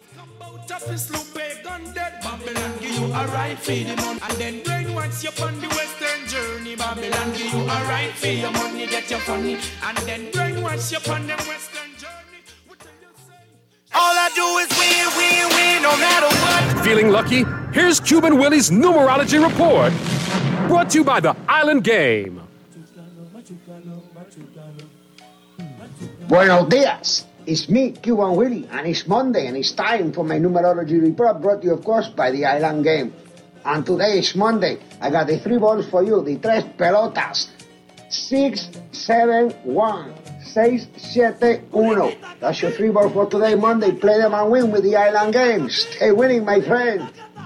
And then brainwash you on the western journey. Babylon give you a right for your money, get your funny. And then brainwash you on the western journey. All I do is win, no matter what. Feeling lucky? Here's Cuban Willie's numerology report. Brought to you by the Island Game. Buenos dias. It's me, Cuban Willie, and it's Monday, and it's time for my numerology report, brought to you, of course, by the Island Game. And today is Monday. I got the 3 balls for you, the tres pelotas. 6, 7, 1. 6, 7, 1. That's your 3 balls for today, Monday. Play them and win with the Island Game. Stay winning, my friend.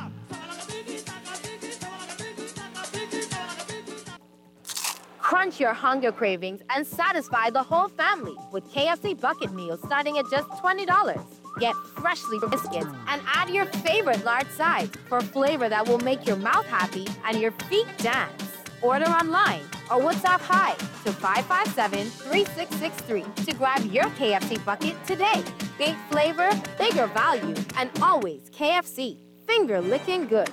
Crunch your hunger cravings and satisfy the whole family with KFC bucket meals starting at just $20. Get freshly biscuits and add your favorite large size for flavor that will make your mouth happy and your feet dance. Order online or WhatsApp hi to 557-3663 to grab your KFC bucket today. Big flavor, bigger value, and always KFC. Finger licking good.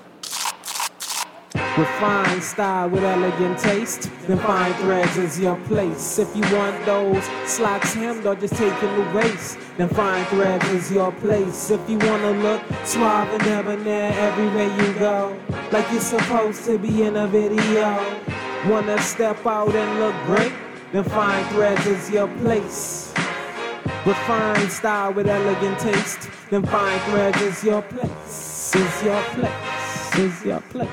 Refined style with elegant taste, then Fine Threads is your place. If you want those slacks hemmed or just taking the waist, then Fine Threads is your place. If you want to look suave and debonair everywhere you go, like you're supposed to be in a video, want to step out and look great, then Fine Threads is your place. Refined style with elegant taste, then Fine Threads is your place. Is your place. Is your place.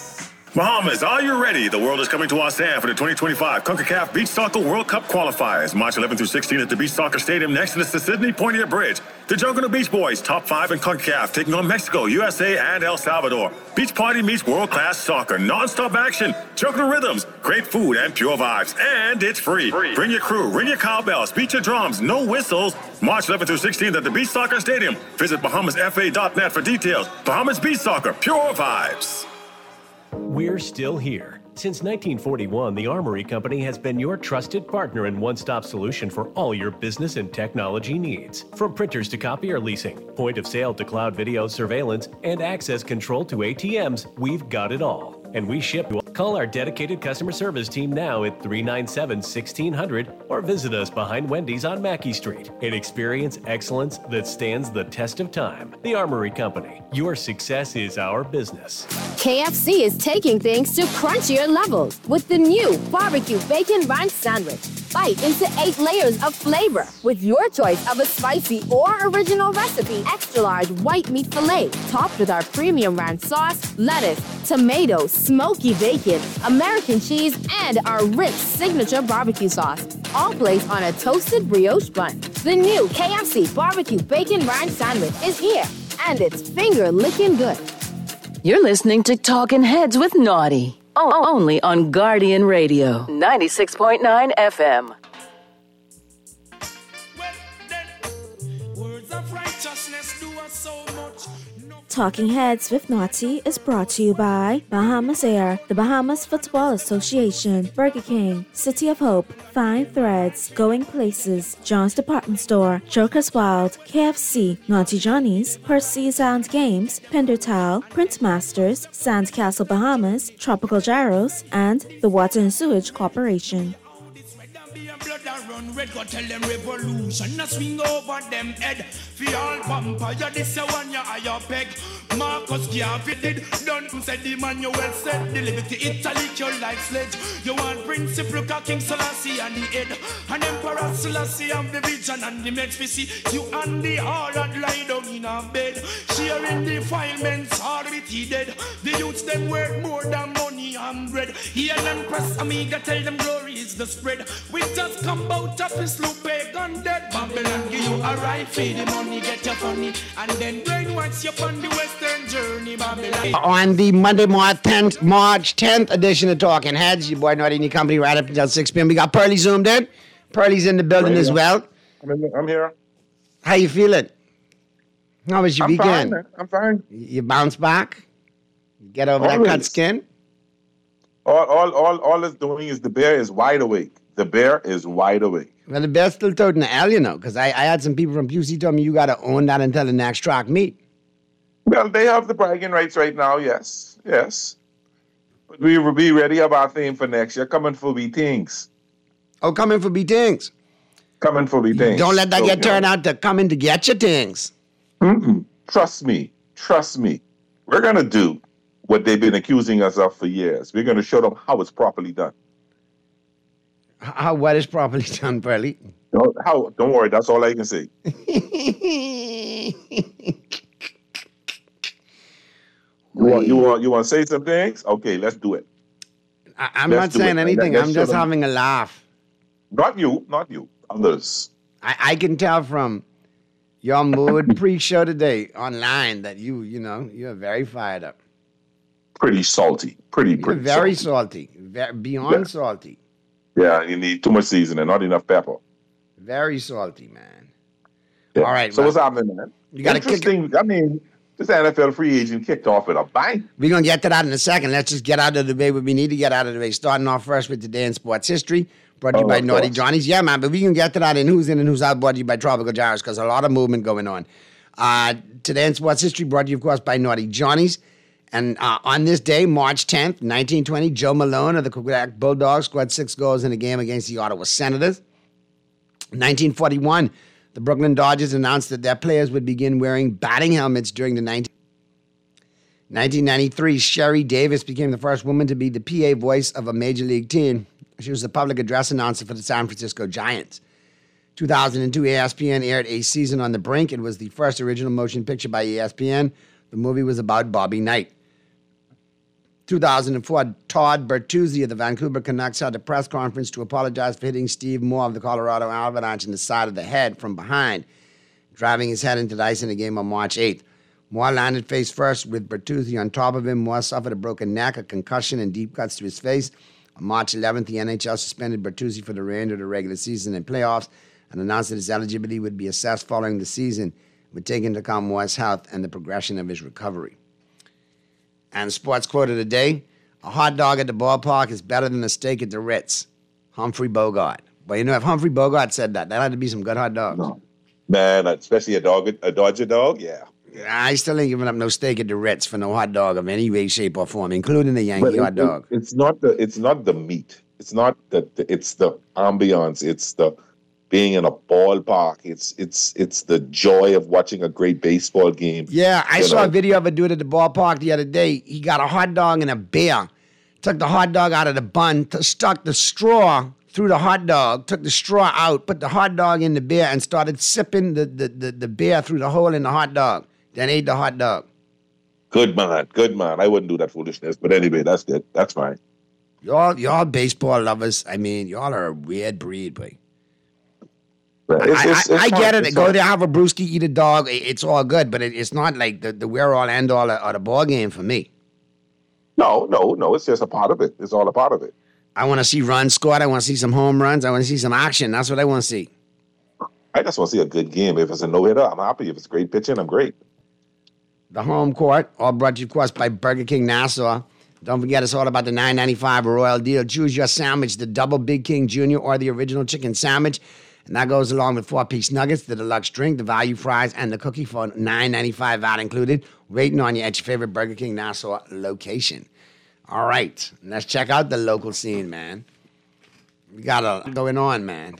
Bahamas, are you ready? The world is coming to Asan for the 2025 CONCACAF Beach Soccer World Cup qualifiers. March 11 through 16 at the Beach Soccer Stadium next to the Sydney Poitier Bridge. The Jungle Beach Boys, top 5 in CONCACAF, taking on Mexico, USA, and El Salvador. Beach party meets world-class soccer, non-stop action, Jungle rhythms, great food, and pure vibes. And it's free. Bring your crew, ring your cowbells, beat your drums, no whistles. March 11 through 16 at the Beach Soccer Stadium. Visit BahamasFA.net for details. Bahamas Beach Soccer, pure vibes. We're still here. Since 1941, the Armory Company has been your trusted partner and one-stop solution for all your business and technology needs. From printers to copier leasing, point of sale to cloud video surveillance, and access control to ATMs, we've got it all. And we ship. Call our dedicated customer service team now at 397-1600 or visit us behind Wendy's on Mackey Street and experience excellence that stands the test of time. The Armory Company. Your success is our business. KFC is taking things to crunchier levels with the new barbecue bacon ranch sandwich. Bite into 8 layers of flavor with your choice of a spicy or original recipe. Extra large white meat filet topped with our premium ranch sauce, lettuce, tomatoes, smoky bacon, American cheese, and our rich signature barbecue sauce. All placed on a toasted brioche bun. The new KFC barbecue bacon ranch sandwich is here, and it's finger licking good. You're listening to Talking Heads with Naughty. Only on Guardian Radio, 96.9 FM. Talking Heads with Naughty is brought to you by Bahamas Air, the Bahamas Football Association, Burger King, City of Hope, Fine Threads, Going Places, John's Department Store, Joker's Wild, KFC, Naughty Johnny's, Percy Sound Games, Pendertal, Print Masters, Sandcastle Bahamas, Tropical Gyros, and the Water and Sewage Corporation. Blood that run turn red, go tell them revolution. Now swing over them head. For all vampire, this a one ya higher peg. Marcus Garvey did. Done said the man you well said. Deliver to Italy, your life sledge. You want Prince Luka, King Selassie and the head. And Emperor Selassie have the vision and the next we see. You and the hard that lie down in a bed. Sharing defilements hard with he dead. The youths them worth more than money and bread. Hear them press Amiga, tell them glory is the spread. We just come out of his loop, pagan dead. Babylon give you a right feed the money, get your funny. And then brainwash you on the western journey, Babylon. On the Monday, March 10th edition of Talking Heads, your boy Naughty and your company right up until 6 p.m. We got Pearly zoomed in. Pearly's in the building as well. I'm here. How you feeling? How was your weekend? Fine, I'm fine. You bounce back? Get over that cut skin? All it's doing is the bear is wide awake. The bear is wide awake. Well, the bear's still toting the L, you know, because I had some people from PUC tell me you got to own that until the next track meet. Well, they have the bragging rights right now, yes. But we will be ready of our theme for next year. Coming for B-Things. Oh, coming for B-Things. Coming for B-Things. Don't let that get turned out to coming to get your things. Trust me. We're going to do what they've been accusing us of for years. We're going to show them how it's properly done. What is properly done, Pearly? Don't worry, that's all I can say. You want to say some things? Okay, let's do it. I'm not saying anything. I'm just having a laugh. Not you. Others. I can tell from your mood pre-show today online that you're very fired up. Pretty salty. Pretty very salty. Beyond salty. Yeah, you need too much seasoning, not enough pepper. Very salty, man. Yeah. All right. So what's happening, man? You got interesting. I mean, this NFL free agent kicked off with a bang. We're going to get to that in a second. Let's just get out of the way what we need to get out of the way. Starting off first with Today in Sports History, brought to you by Naughty Johnny's. Yeah, man, but we can get to that in who's in and who's out, brought to you by Tropical Gyros, because a lot of movement going on. Today in Sports History, brought to you, of course, by Naughty Johnny's. And on this day, March 10th, 1920, Joe Malone of the Quebec Bulldogs scored 6 goals in a game against the Ottawa Senators. 1941, the Brooklyn Dodgers announced that their players would begin wearing batting helmets during the 1993, Sherry Davis became the first woman to be the PA voice of a major league team. She was the public address announcer for the San Francisco Giants. 2002, ESPN aired A Season on the Brink. It was the first original motion picture by ESPN. The movie was about Bobby Knight. 2004, Todd Bertuzzi of the Vancouver Canucks held a press conference to apologize for hitting Steve Moore of the Colorado Avalanche in the side of the head from behind, driving his head into the ice in a game on March 8th. Moore landed face first with Bertuzzi on top of him. Moore suffered a broken neck, a concussion, and deep cuts to his face. On March 11th, the NHL suspended Bertuzzi for the remainder of the regular season and playoffs and announced that his eligibility would be assessed following the season, would take into account Moore's health and the progression of his recovery. And sports quote of the day, a hot dog at the ballpark is better than a steak at the Ritz. Humphrey Bogart. Well, if Humphrey Bogart said that had to be some good hot dogs. No. Man, especially a Dodger dog, yeah. I still ain't giving up no steak at the Ritz for no hot dog of any way, shape, or form, including the Yankee hot dog. It's not the meat. It's not it's the ambiance. It's the being in a ballpark. It's the joy of watching a great baseball game. Yeah, I saw a video of a dude at the ballpark the other day. He got a hot dog and a beer. Took the hot dog out of the bun, stuck the straw through the hot dog, took the straw out, put the hot dog in the beer, and started sipping the beer through the hole in the hot dog. Then ate the hot dog. Good man. I wouldn't do that foolishness. But anyway, that's good. That's fine. Y'all baseball lovers, I mean, y'all are a weird breed, boy. I get it. Go there, have a brewski, eat a dog. It's all good, but it's not like the wear-all, end-all of the ball game for me. No. It's just a part of it. It's all a part of it. I want to see runs scored. I want to see some home runs. I want to see some action. That's what I want to see. I just want to see a good game. If it's a no-hitter, I'm happy. If it's great pitching, I'm great. The home court, all brought to you, of course, by Burger King Nassau. Don't forget, it's all about the $9.95 Royal Deal. Choose your sandwich, the Double Big King Jr. or the original chicken sandwich. And that goes along with 4-piece nuggets, the deluxe drink, the value fries, and the cookie for $9.95 VAT included. Waiting on you at your favorite Burger King Nassau location. All right, let's check out the local scene, man. We got a lot going on, man.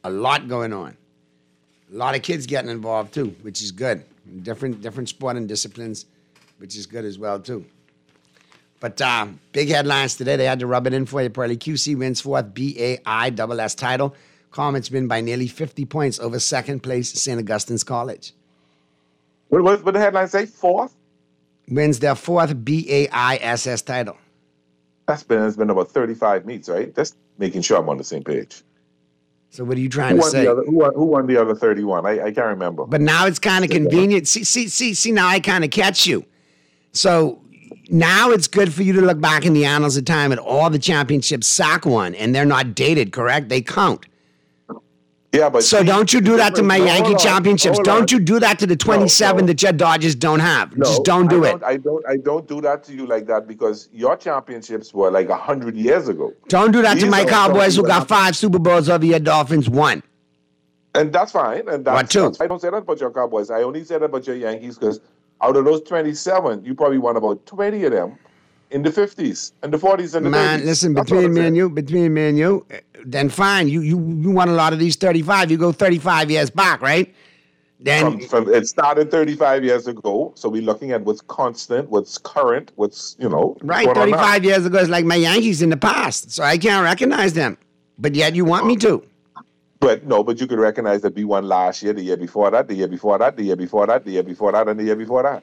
A lot going on. A lot of kids getting involved too, which is good. Different sporting disciplines, which is good as well too. But big headlines today. They had to rub it in for you, Pearly. QC wins fourth BAI title. Comets win by nearly 50 points over second place St. Augustine's College. What the headline say? Fourth? Wins their fourth BAISS title. It's been about 35 meets, right? Just making sure I'm on the same page. So what are you trying to say? Who won the other 31? I can't remember. But now it's kind of convenient. See, now I kind of catch you. So now it's good for you to look back in the annals of time at all the championships SAC won, and they're not dated, correct? They count. Yeah, but so don't you do that to my Yankee championships? Don't you do that to the 27 that your Dodgers don't have? Just don't do it. I don't do that to you like that because your championships were like 100 years ago. Don't do that to my Cowboys who got 5 Super Bowls over your Dolphins 1. And that's fine. And What too? I don't say that about your Cowboys. I only say that about your Yankees because out of those 27, you probably won about 20 of them in the 50s and the 40s and the 30s. Man, listen, between me and you, then fine. You won a lot of these 35. You go 35 years back, right? Then it started 35 years ago. So we're looking at what's constant, what's current, what's, right, 35 years ago is like my Yankees in the past. So I can't recognize them. But yet you want me to. But you could recognize that we won last year, the year before that, the year before that, the year before that, the year before that, and the year before that.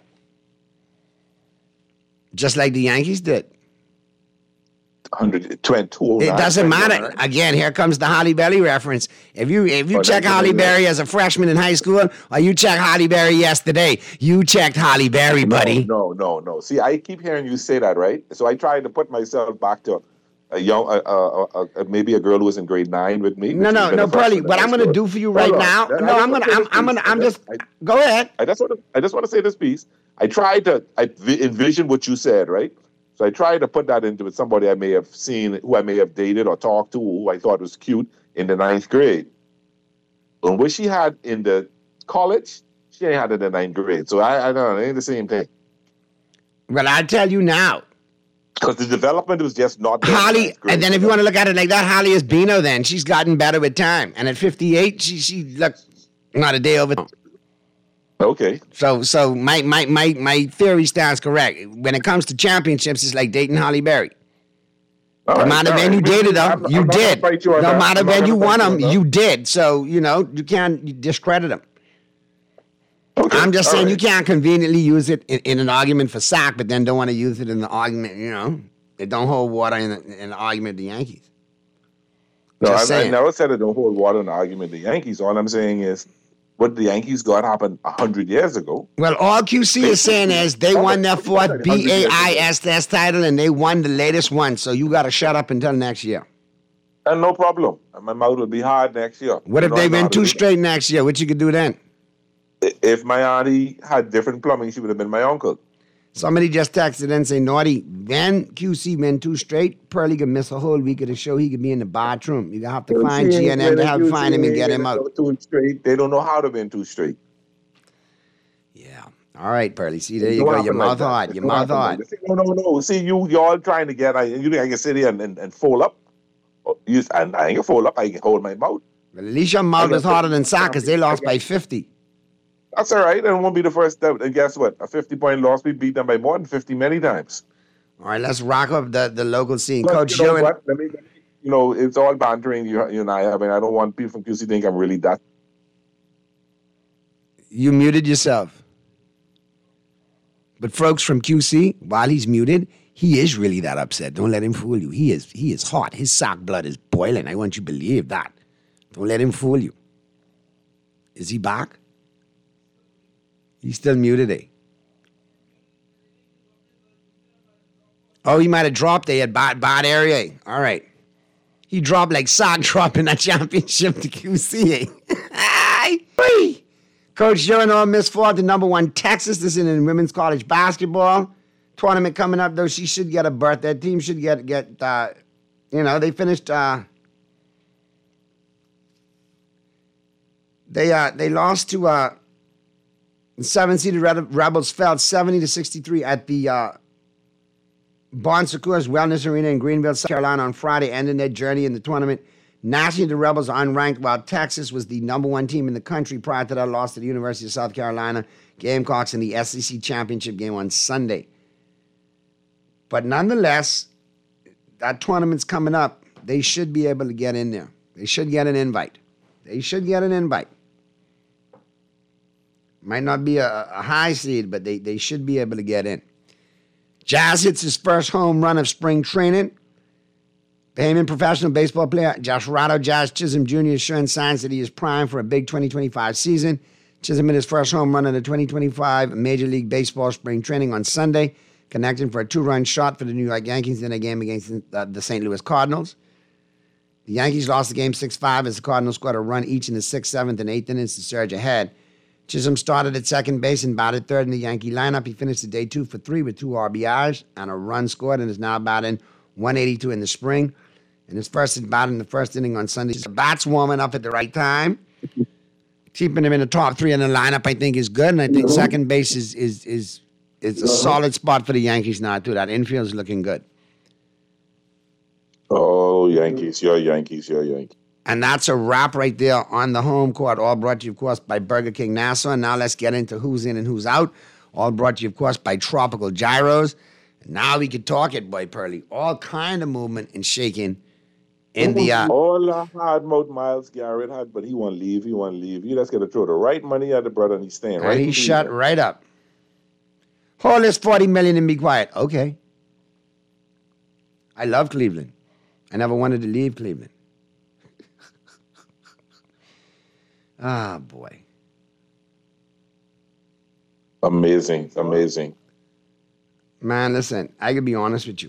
Just like the Yankees did. 102. It doesn't matter. Again, here comes the Holly Berry reference. If you check Holly Berry as a freshman in high school, or you check Holly Berry yesterday, you checked Holly Berry, buddy. No. See, I keep hearing you say that, right? So I tried to put myself back to a young, maybe a girl who was in grade 9 with me. No, Pearly. What I'm going to do for you right now? Go ahead. I just want to say this piece. I envision what you said, right? So I tried to put that into with somebody I may have seen, who I may have dated or talked to, who I thought was cute in the 9th grade. And what she had in the college, she ain't had it in the 9th grade. So I don't know, it ain't the same thing. Well, I'll tell you now. Because the development was just not there. Holly, and then if you want to look at it like that, Holly is Bino then. She's gotten better with time. And at 58, she looked not a day over. Okay. So my theory stands correct. When it comes to championships, it's like dating Holly Berry. No matter when you dated them, you did. No matter when you won them, you did. So, you can't discredit them. Okay. I'm just saying you can't conveniently use it in an argument for SAC, but then don't want to use it in the argument, It don't hold water in the argument of the Yankees. No, I never said it don't hold water in the argument of the Yankees. All I'm saying is what the Yankees got happened 100 years ago. Well, all QC is saying is they won their fourth BAISS title and they won the latest one. So you got to shut up until next year. And no problem. My mouth will be hard next year. What if they win 2 straight next year? What you could do then? If my auntie had different plumbing, she would have been my uncle. Somebody just texted and say, Naughty, when QC win 2 straight, Pearly could miss a whole week of the show. He could be in the bathroom. You have to find GNN to help find him and get him out. 2 straight. They don't know how to win 2 straight. Yeah. All right, Pearly. See, there you go. Your mouth hard. Your mouth hard. No. See, you all trying to get, you think I can sit here and fold up? And I ain't gonna fold up. I can hold my mouth. Well, at least your mouth is harder than SAC because they lost by 50. That's all right. And it won't be the first step. And guess what? A 50-point loss, we beat them by more than 50 many times. All right, let's rock up the local scene. But Coach Joe. It's all bantering, you and I. I mean, I don't want people from QC to think I'm really that. You muted yourself. But folks from QC, while he's muted, he is really that upset. Don't let him fool you. He is hot. His SAC blood is boiling. I want you to believe that. Don't let him fool you. Is he back? He's still muted, eh? Oh, he might have dropped at bad area. All right. He dropped like SAC dropping that championship to QC, eh? Coach Joe and all Miss Ford, the #1 Texas. This is in women's college basketball. Tournament coming up, though. She should get a berth. That team should get they finished, they lost to, the 7-seeded Rebels fell 70-63 at the Bon Secours Wellness Arena in Greenville, South Carolina on Friday, ending their journey in the tournament Nationally, the Rebels are unranked, while Texas was the number 1 team in the country prior to that loss to the University of South Carolina Gamecocks in the SEC championship game on Sunday. But nonetheless, that tournament's coming up. They should be able to get in there. They should get an invite. Might not be a high seed, but they should be able to get in. Jazz hits his first home run of spring training. Bahamian professional baseball player Josh Rado Jazz Chisholm Jr. is showing signs that he is primed for a big 2025 season. Chisholm hit his first home run in the 2025 Major League Baseball spring training on Sunday, connecting for a 2-run shot for the New York Yankees in a game against the St. Louis Cardinals. The Yankees lost the game 6-5 as the Cardinals scored a run each in the 6th, 7th, and 8th innings to surge ahead. Chisholm started at second base and batted third in the Yankee lineup. He finished the day 2 for 3 with 2 RBIs and a run scored and is now batting 182 in the spring. And his first at bat in the first inning on Sunday. The bat's warming up at the right time. Keeping him in the top 3 in the lineup, I think, is good. And I think second base is a solid spot for the Yankees now, too. That infield is looking good. Oh, Yankees. You're Yankees. And that's a wrap right there on the home court. All brought to you, of course, by Burger King Nassau. And now let's get into who's in and who's out. All brought to you, of course, by Tropical Gyros. And now we can talk it, boy, Pearly. All kind of movement and shaking in the... all the hard mouth Miles Garrett had, but he won't leave. You just got to throw the right money at the brother and he's staying right. And he shut right up. Hold this $40 million and be quiet. Okay. I love Cleveland. I never wanted to leave Cleveland. Ah, boy. Amazing. Man, listen, I can be honest with you.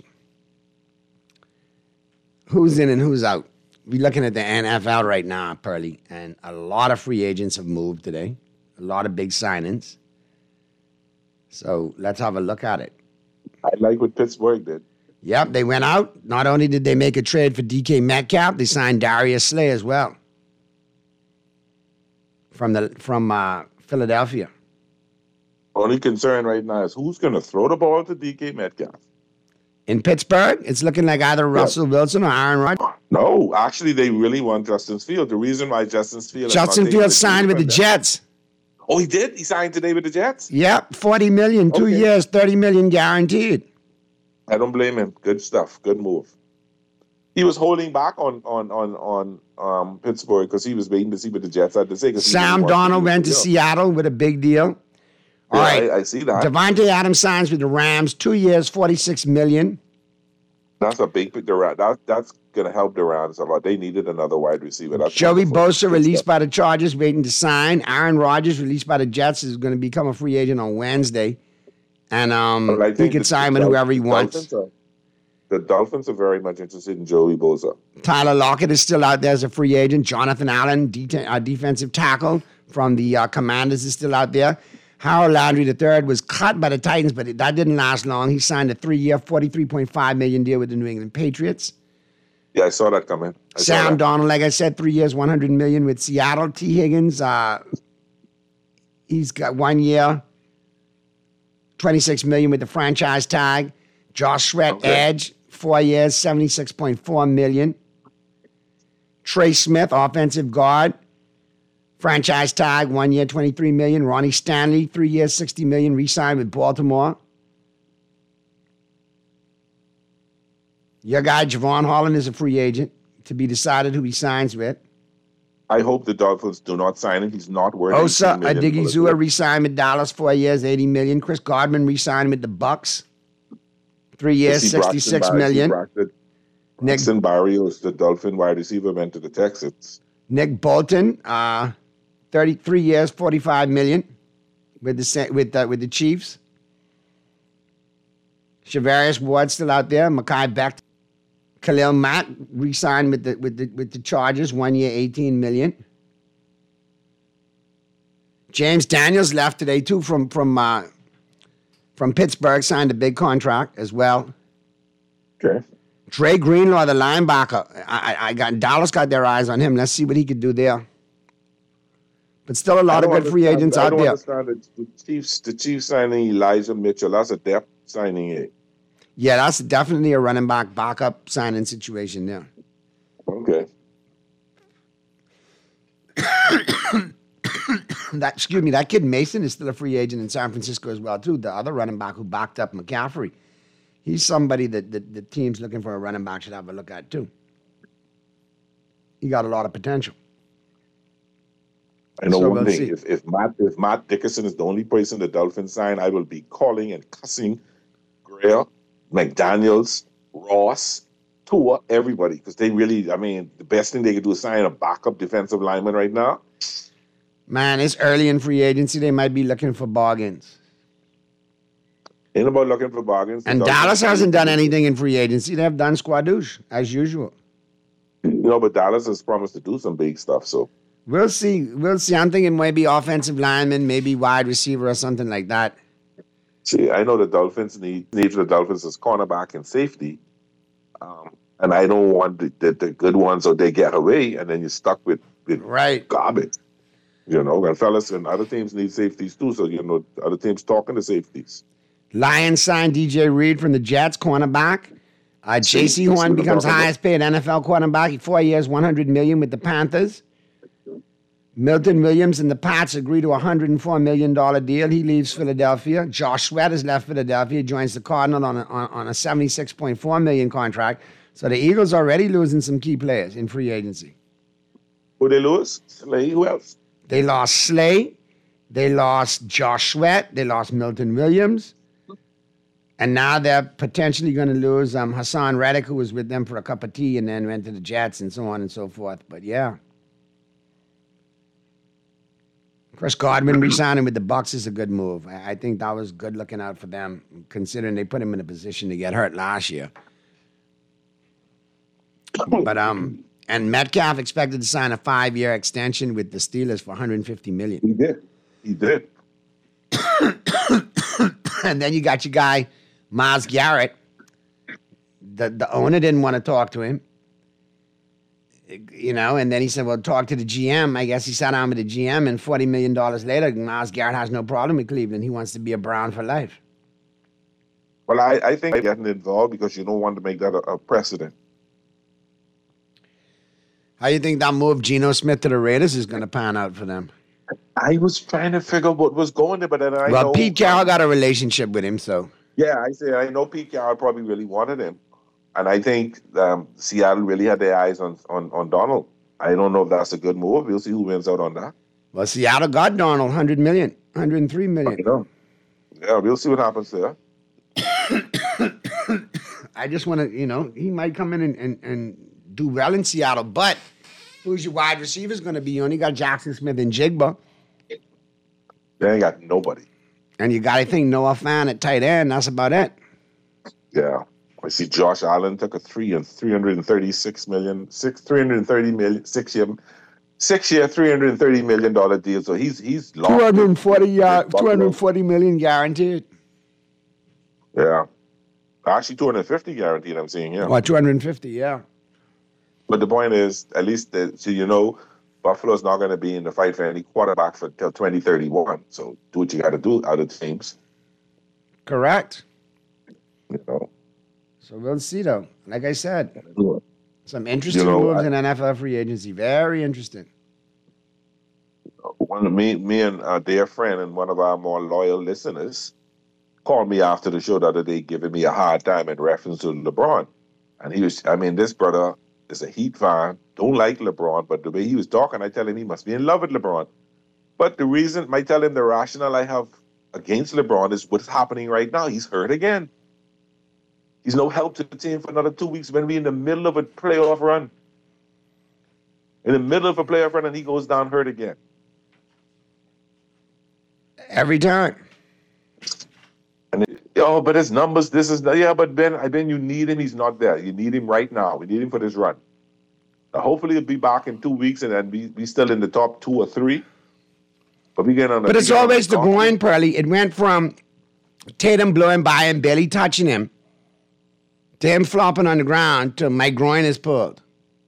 Who's in and who's out? We're looking at the NFL right now, Pearly, and a lot of free agents have moved today. A lot of big signings. So let's have a look at it. I like what Pittsburgh did. Yep, they went out. Not only did they make a trade for DK Metcalf, they signed Darius Slay as well from Philadelphia. Only concern right now is who's going to throw the ball to DK Metcalf. In Pittsburgh, it's looking like either Russell Wilson or Aaron Rodgers. No, actually, they really want Justin Fields. The reason why Justin Fields signed with the Jets. Oh, he did? He signed today with the Jets? Yep, $40 million, 2 years, $30 million guaranteed. I don't blame him. Good stuff. Good move. He was holding back on Pittsburgh because he was waiting to see what the Jets had to say. Sam Darnold went to Seattle with a big deal. All right, I see that. Devontae Adams signs with the Rams, 2 years, $46 million. That's a big that's going to help the Rams a lot. They needed another wide receiver. That's Joey Bosa released by the Chargers, waiting to sign. Aaron Rodgers released by the Jets is going to become a free agent on Wednesday, and he can sign with whoever he wants. The Dolphins are very much interested in Joey Bosa. Tyler Lockett is still out there as a free agent. Jonathan Allen, defensive tackle from the Commanders, is still out there. Harold Landry III was cut by the Titans, but that didn't last long. He signed a 3-year, $43.5 million deal with the New England Patriots. Yeah, I saw that coming. Sam Darnold, like I said, 3 years, $100 million with Seattle. T. Higgins, he's got 1 year, $26 million with the franchise tag. Josh Sweat, Edge, 4 years, $76.4 million. Trey Smith, offensive guard. Franchise tag, 1 year, $23 million. Ronnie Stanley, 3 years, $60 million, re-signed with Baltimore. Your guy, Javon Holland, is a free agent to be decided who he signs with. I hope the Dolphins do not sign him. He's not worth Osa Odigizua re-signed with Dallas, 4 years, $80 million. Chris Godwin re-signed with the Bucks, 3 years, $66 million. Braxton Barrios, the Dolphin wide receiver, went to the Texans. Nick Bolton, 33 years, $45 million with the Chiefs. Shavarius Ward still out there. Mekhi Becton, Khalil Mack re-signed with the Chargers, 1 year, $18 million. James Daniels left today too from Pittsburgh, signed a big contract as well. Okay. Dre Greenlaw, the linebacker. Dallas got their eyes on him. Let's see what he could do there. But still a lot of good free agents out there. The Chiefs signing Elijah Mitchell. That's a depth signing. Yeah, that's definitely a running back backup signing situation there. Okay. that kid Mason is still a free agent in San Francisco as well, too. The other running back who backed up McCaffrey. He's somebody that the team's looking for a running back should have a look at, too. He got a lot of potential. I know So one we'll thing. see. If Matt Dickerson is the only person the Dolphins sign, I will be calling and cussing Greer, McDaniels, Ross, Tua, everybody. Because they really, I mean, the best thing they could do is sign a backup defensive lineman right now. Man, it's early in free agency. They might be looking for bargains. Ain't about looking for bargains. And Dallas hasn't done anything in free agency. They've done squadouche, as usual. But Dallas has promised to do some big stuff, so. We'll see. We'll see. I'm thinking maybe offensive lineman, maybe wide receiver or something like that. See, I know the Dolphins need for the Dolphins is cornerback and safety. And I don't want the good ones or they get away and then you're stuck with garbage. And fellas and other teams need safeties too. So, other teams talking to safeties. Lions signed DJ Reed from the Jets, cornerback. J.C. Horn becomes highest paid NFL quarterback. 4 years, $100 million with the Panthers. Milton Williams and the Pats agree to a $104 million deal. He leaves Philadelphia. Josh Sweat has left Philadelphia, joins the Cardinals on a $76.4 million contract. So the Eagles already losing some key players in free agency. Who they lose? Slay. Who else? They lost Slay. They lost Josh Sweat. They lost Milton Williams. And now they're potentially going to lose Hassan Reddick, who was with them for a cup of tea and then went to the Jets and so on and so forth. But yeah. Chris Godwin re-signing with the Bucs is a good move. I think that was good looking out for them, considering they put him in a position to get hurt last year. But and Metcalf expected to sign a 5-year extension with the Steelers for $150 million. He did. And then you got your guy Myles Garrett. The owner didn't want to talk to him. And then he said, well, talk to the GM. I guess he sat down with the GM, and $40 million later, Myles Garrett has no problem with Cleveland. He wants to be a Brown for life. Well, I think getting involved because you don't want to make that a precedent. How do you think that move Geno Smith to the Raiders is going to pan out for them? I was trying to figure out what was going there, but then I know... Pete Carroll got a relationship with him, so... Yeah, I know Pete Carroll probably really wanted him. And I think Seattle really had their eyes on Donald. I don't know if that's a good move. We'll see who wins out on that. Well, Seattle got Donald, $100 million, $103 million. Yeah, we'll see what happens there. I just want to, he might come in and do well in Seattle, but who's your wide receivers going to be? You only got Jackson Smith and Jigba. They ain't got nobody. And you got to think Noah Fant at tight end. That's about it. Yeah. I see Josh Allen took a 336 million, 330 million, 6 year, $330 million deal. So he's lost. 240 million guaranteed. Yeah. Actually 250 guaranteed, I'm seeing here. Well, 250, yeah. But the point is, at least, Buffalo's not going to be in the fight for any quarterback for till 2031. So do what you got to do out of teams. Correct. So we'll see, though. Like I said, some interesting moves in NFL free agency. Very interesting. Me and a dear friend and one of our more loyal listeners called me after the show the other day, giving me a hard time in reference to LeBron. And this brother is a Heat fan, don't like LeBron, but the way he was talking, I tell him he must be in love with LeBron. But the reason, I tell him the rationale I have against LeBron is what's happening right now. He's hurt again. He's no help to the team for another 2 weeks when we're in the middle of a playoff run. In the middle of a playoff run, and he goes down hurt again. Every time. But his numbers, but Ben, you need him. He's not there. You need him right now. We need him for this run. Hopefully he'll be back in 2 weeks and then be still in the top 2 or 3. But it's always the groin, Pearly. It went from Tatum blowing by and barely touching him to him flopping on the ground to my groin is pulled.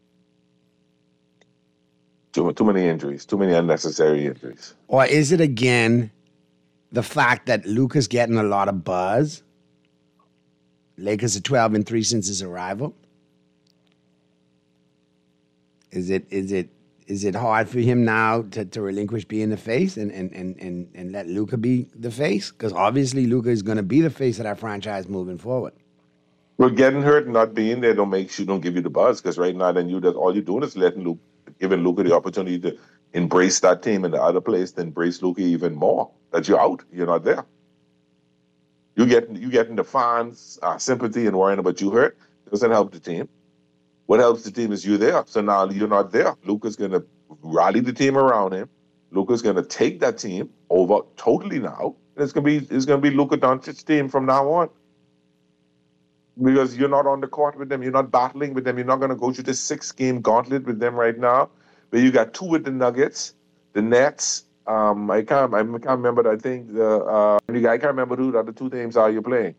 Too many injuries. Too many unnecessary injuries. Or is it again the fact that Luka's getting a lot of buzz? Lakers are 12-3 since his arrival. Is it Is it hard for him now to relinquish being the face and let Luka be the face? Because obviously Luka is going to be the face of that franchise moving forward. Well, getting hurt and not being there don't give you the buzz. Because right now, all you're doing is giving Luka the opportunity to embrace that team in the other place, to embrace Luka even more. That you're out, you're not there. You getting the fans' sympathy and worrying about you hurt doesn't help the team. What helps the team is you there. So now you're not there. Luka's going to rally the team around him. Luka's going to take that team over totally now. And it's going to be Luka Doncic's team from now on. Because you're not on the court with them. You're not battling with them. You're not going to go through this 6-game gauntlet with them right now. But you got 2 with the Nuggets, the Nets. I can't remember. I think I can't remember who the other 2 teams are you're playing.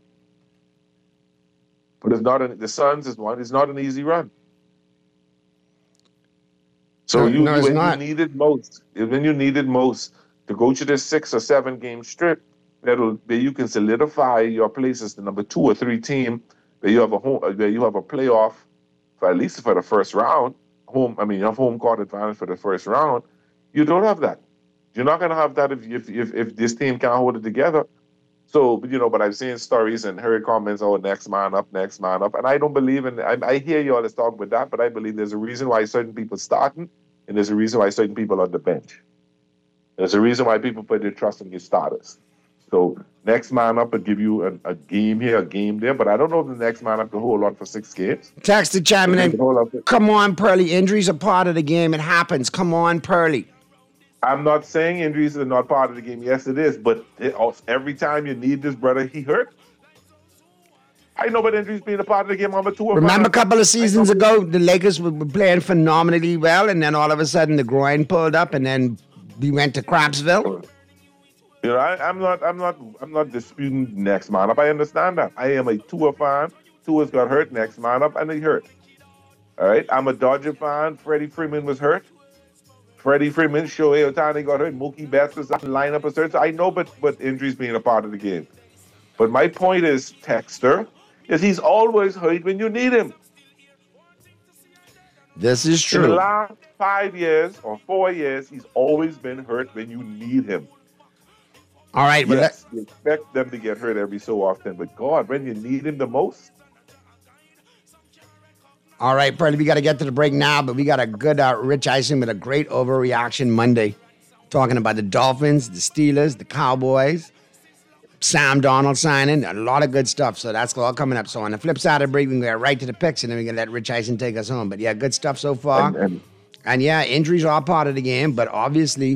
But the Suns is one. It's not an easy run. So when you needed most to go to this 6 or 7 game strip, where you can solidify your place as the number 2 or 3 team, where you have a playoff for at least for the first round. You have home court advantage for the first round. You don't have that. You're not going to have that if this team can't hold it together. So, but I've seen stories and heard comments, next man up. And I don't believe I hear you all talk about that, but I believe there's a reason why certain people starting and there's a reason why certain people are on the bench. There's a reason why people put their trust in your starters. So, next man up will give you a game here, a game there, but I don't know if the next man up can hold on for 6 games. Text the chiming in. Come on, Pearly. Injuries are part of the game. It happens. Come on, Pearly. I'm not saying injuries are not part of the game. Yes, it is. But every time you need this brother, he hurt. I know about injuries being a part of the game. Remember a couple of seasons ago, the Lakers were playing phenomenally well, and then all of a sudden the groin pulled up, and then we went to Crapsville. I'm not disputing next man up. I understand that. I am a Tua fan. Tua's got hurt next man up, and he hurt. All right. I'm a Dodger fan. Freddie Freeman was hurt. Freddie Freeman, Shohei Ohtani got hurt. Mookie Betts was up in lineup a certain. So I know, but injuries being a part of the game. But my point is, Texter, is he's always hurt when you need him. This is true. In the last 5 years or 4 years, he's always been hurt when you need him. All right, yes, you expect them to get hurt every so often, but God, when you need him the most. All right, Pearly, we got to get to the break now, but we got a good Rich Eisen with a great overreaction Monday, talking about the Dolphins, the Steelers, the Cowboys, Sam Darnold signing, a lot of good stuff. So that's all coming up. So on the flip side of the break, we can get right to the picks, and then we can let Rich Eisen take us home. But yeah, good stuff so far. And yeah, injuries are part of the game, but obviously,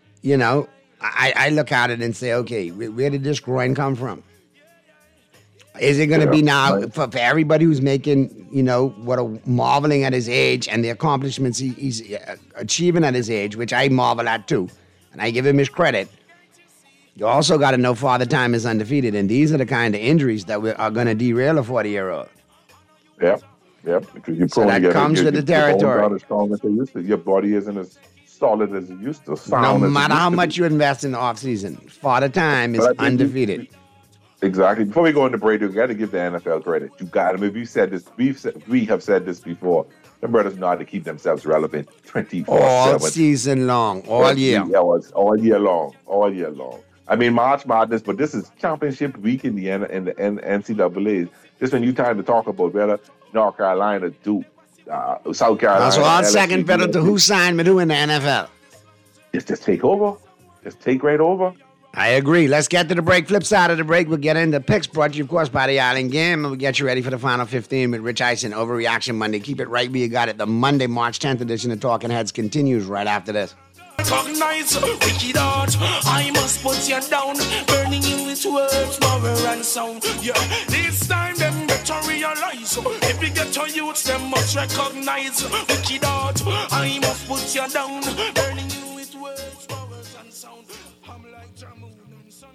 I look at it and say, okay, where did this groin come from? Is it going to be now for everybody who's making, marveling at his age and the accomplishments he's achieving at his age, which I marvel at too, and I give him his credit. You also got to know Father Time is undefeated, and these are the kind of injuries that are going to derail a 40-year-old. Yeah. Because you're so that comes with the territory. Your bones aren't as strong as they used to. Your body isn't as solid as it used to. No matter how much you invest in the offseason, Father Time is undefeated. Exactly. Before we go into break, we got to give the NFL credit. You got to. We said this. We have said this before. The brothers know how to keep themselves relevant 24/7. All season long, all year. All year long. I mean, March Madness, but this is championship week in the NCAA. This when you time to talk about whether North Carolina, Duke, South Carolina. So all second fiddle to who signed with who in the NFL. Just take over. Just take right over. I agree. Let's get to the break. Flip side of the break, we'll get into picks brought to you, of course, by the Island Game, and we'll get you ready for the Final 15 with Rich Eisen, Overreaction Monday. Keep it right where you got it. The Monday, March 10th edition of Talking Heads continues right after this. Recognize wicked art. I must put you down, burning you with words, power and sound. Yeah, this time them better realize. If we get to youths, them must recognize wicked art. I must put you down, burning you with words, power and sound. I'm like Jamoon and Sunbeam.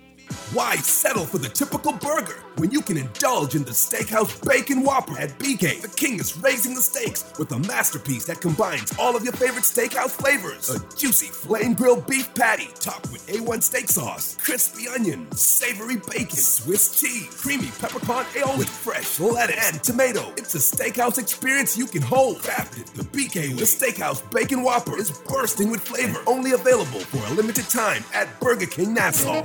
Why settle for the typical burger when you can indulge in the Steakhouse Bacon Whopper at BK? The king is raising the stakes with a masterpiece that combines all of your favorite steakhouse flavors. A juicy flame-grilled beef patty topped with A1 steak sauce, crispy onion, savory bacon, Swiss cheese, creamy peppercorn ale with fresh lettuce and tomato. It's a steakhouse experience you can hold. Crafted the BK with Steakhouse Bacon Whopper is bursting with flavor. Only available for a limited time at Burger King Nassau.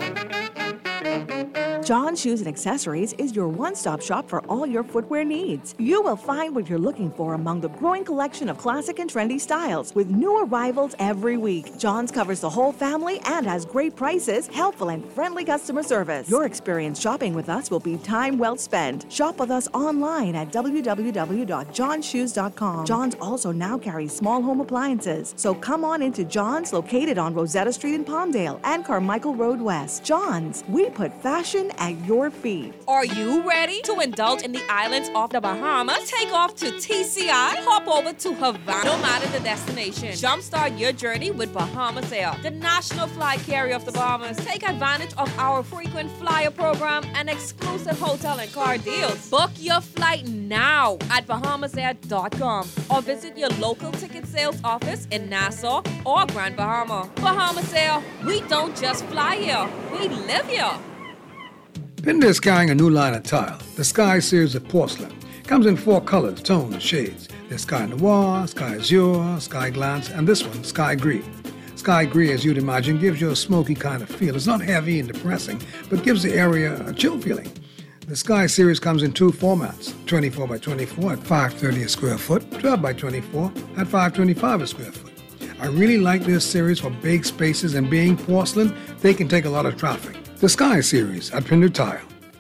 John Shoes and Accessories is your one-stop shop for all your footwear needs. You will find what you're looking for among the growing collection of classic and trendy styles with new arrivals every week. John's covers the whole family and has great prices, helpful and friendly customer service. Your experience shopping with us will be time well spent. Shop with us online at www.johnshoes.com. John's also now carries small home appliances, so come on into John's, located on Rosetta Street in Palmdale and Carmichael Road West. John's, we put fashion at your feet. Are you ready to indulge in the islands of the Bahamas? Take off to TCI, hop over to Havana. No matter the destination, jumpstart your journey with Bahamas Air, the national flight carrier of the Bahamas. Take advantage of our frequent flyer program and exclusive hotel and car deals. Book your flight now at bahamasair.com or visit your local ticket sales office in Nassau or Grand Bahama. Bahamas Air, we don't just fly here, we live here. Pender is carrying a new line of tile, the Sky series of porcelain. Comes in 4 colors, tones, and shades. There's Sky Noir, Sky Azure, Sky Glance, and this one, Sky Gris. Sky Gris, as you'd imagine, gives you a smoky kind of feel. It's not heavy and depressing, but gives the area a chill feeling. The Sky series comes in 2 formats, 24 by 24 at $5.30 a square foot, 12 by 24 at $5.25 a square foot. I really like this series for big spaces, and being porcelain, they can take a lot of traffic. The Sky series at Pender Tile.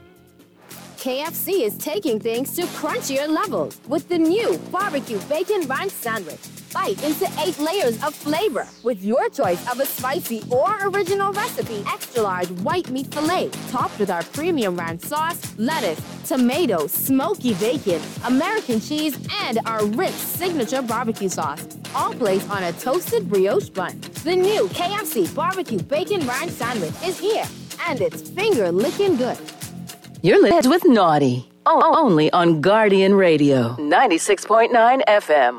KFC is taking things to crunchier levels with the new barbecue bacon ranch sandwich. Bite into 8 layers of flavor with your choice of a spicy or original recipe. Extra large white meat fillet topped with our premium ranch sauce, lettuce, tomato, smoky bacon, American cheese, and our rich signature barbecue sauce. All placed on a toasted brioche bun. The new KFC barbecue bacon ranch sandwich is here, and it's finger-licking good. You're listening with Naughty, only on Guardian Radio, 96.9 FM.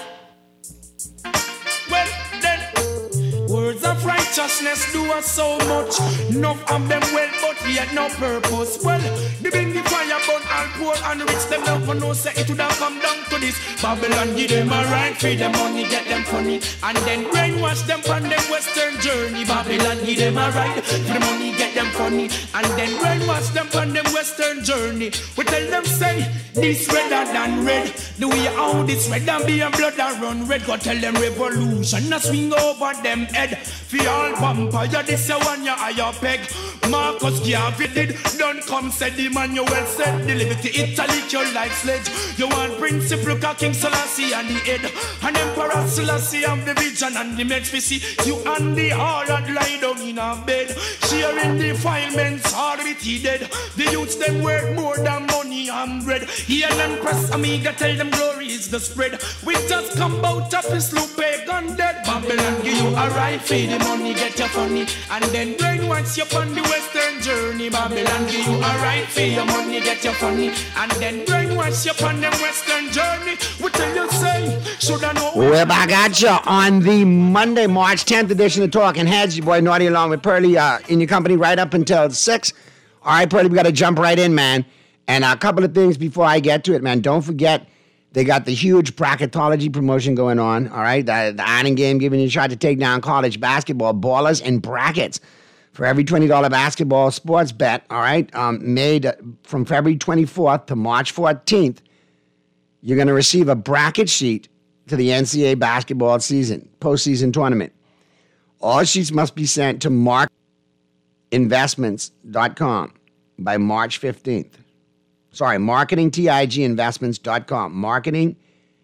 Well, then, words of righteousness do us so much. Enough of them well, but yet no purpose. Well, the bring the fire burn all poor and rich. Them don't know say it would have come down to this. Babylon give them a right, feed them money, get them funny, and then brainwash them from them western journey. Babylon give them a right, for the money, get them funny, and then brainwash them from them western journey. We tell them say this redder than red. The way how this red and be a blood and run red. Go tell them revolution a swing over them head. For all vampire, this a one ya higher peg. Marcus Garvey did, don't come said the man you well said. The liberty Italy your like sledge. You want Principal King Selassie and the head, and Emperor Selassie have the vision and the match. We see you and the hard lie down in a bed, sharing defilements hard with he dead. The youths them worth more than money and bread. Hear them press amiga, tell them glory is the spread. We just come out of his loop, pagan dead. Babylon give you a right, feed the money, get your funny, and then brainwash you on the western journey. Babylon give you a right, feed your money, get your funny, and then brainwash you on the western journey. We tell you say, should I know? We're back at you on the Monday, March 10th edition of Talking Heads. Your boy Naughty along with Pearly in your company right up until 6. All right, Pearly, we got to jump right in, man. And a couple of things before I get to it, man. Don't forget, they got the huge bracketology promotion going on, all right? The Iron Game giving you a shot to take down college basketball, ballers and brackets. For every $20 basketball sports bet, all right, made from February 24th to March 14th, you're going to receive a bracket sheet to the NCAA basketball season, postseason tournament. All sheets must be sent to marketinginvestments.com by March 15th. Sorry, marketingtiginvestments.com.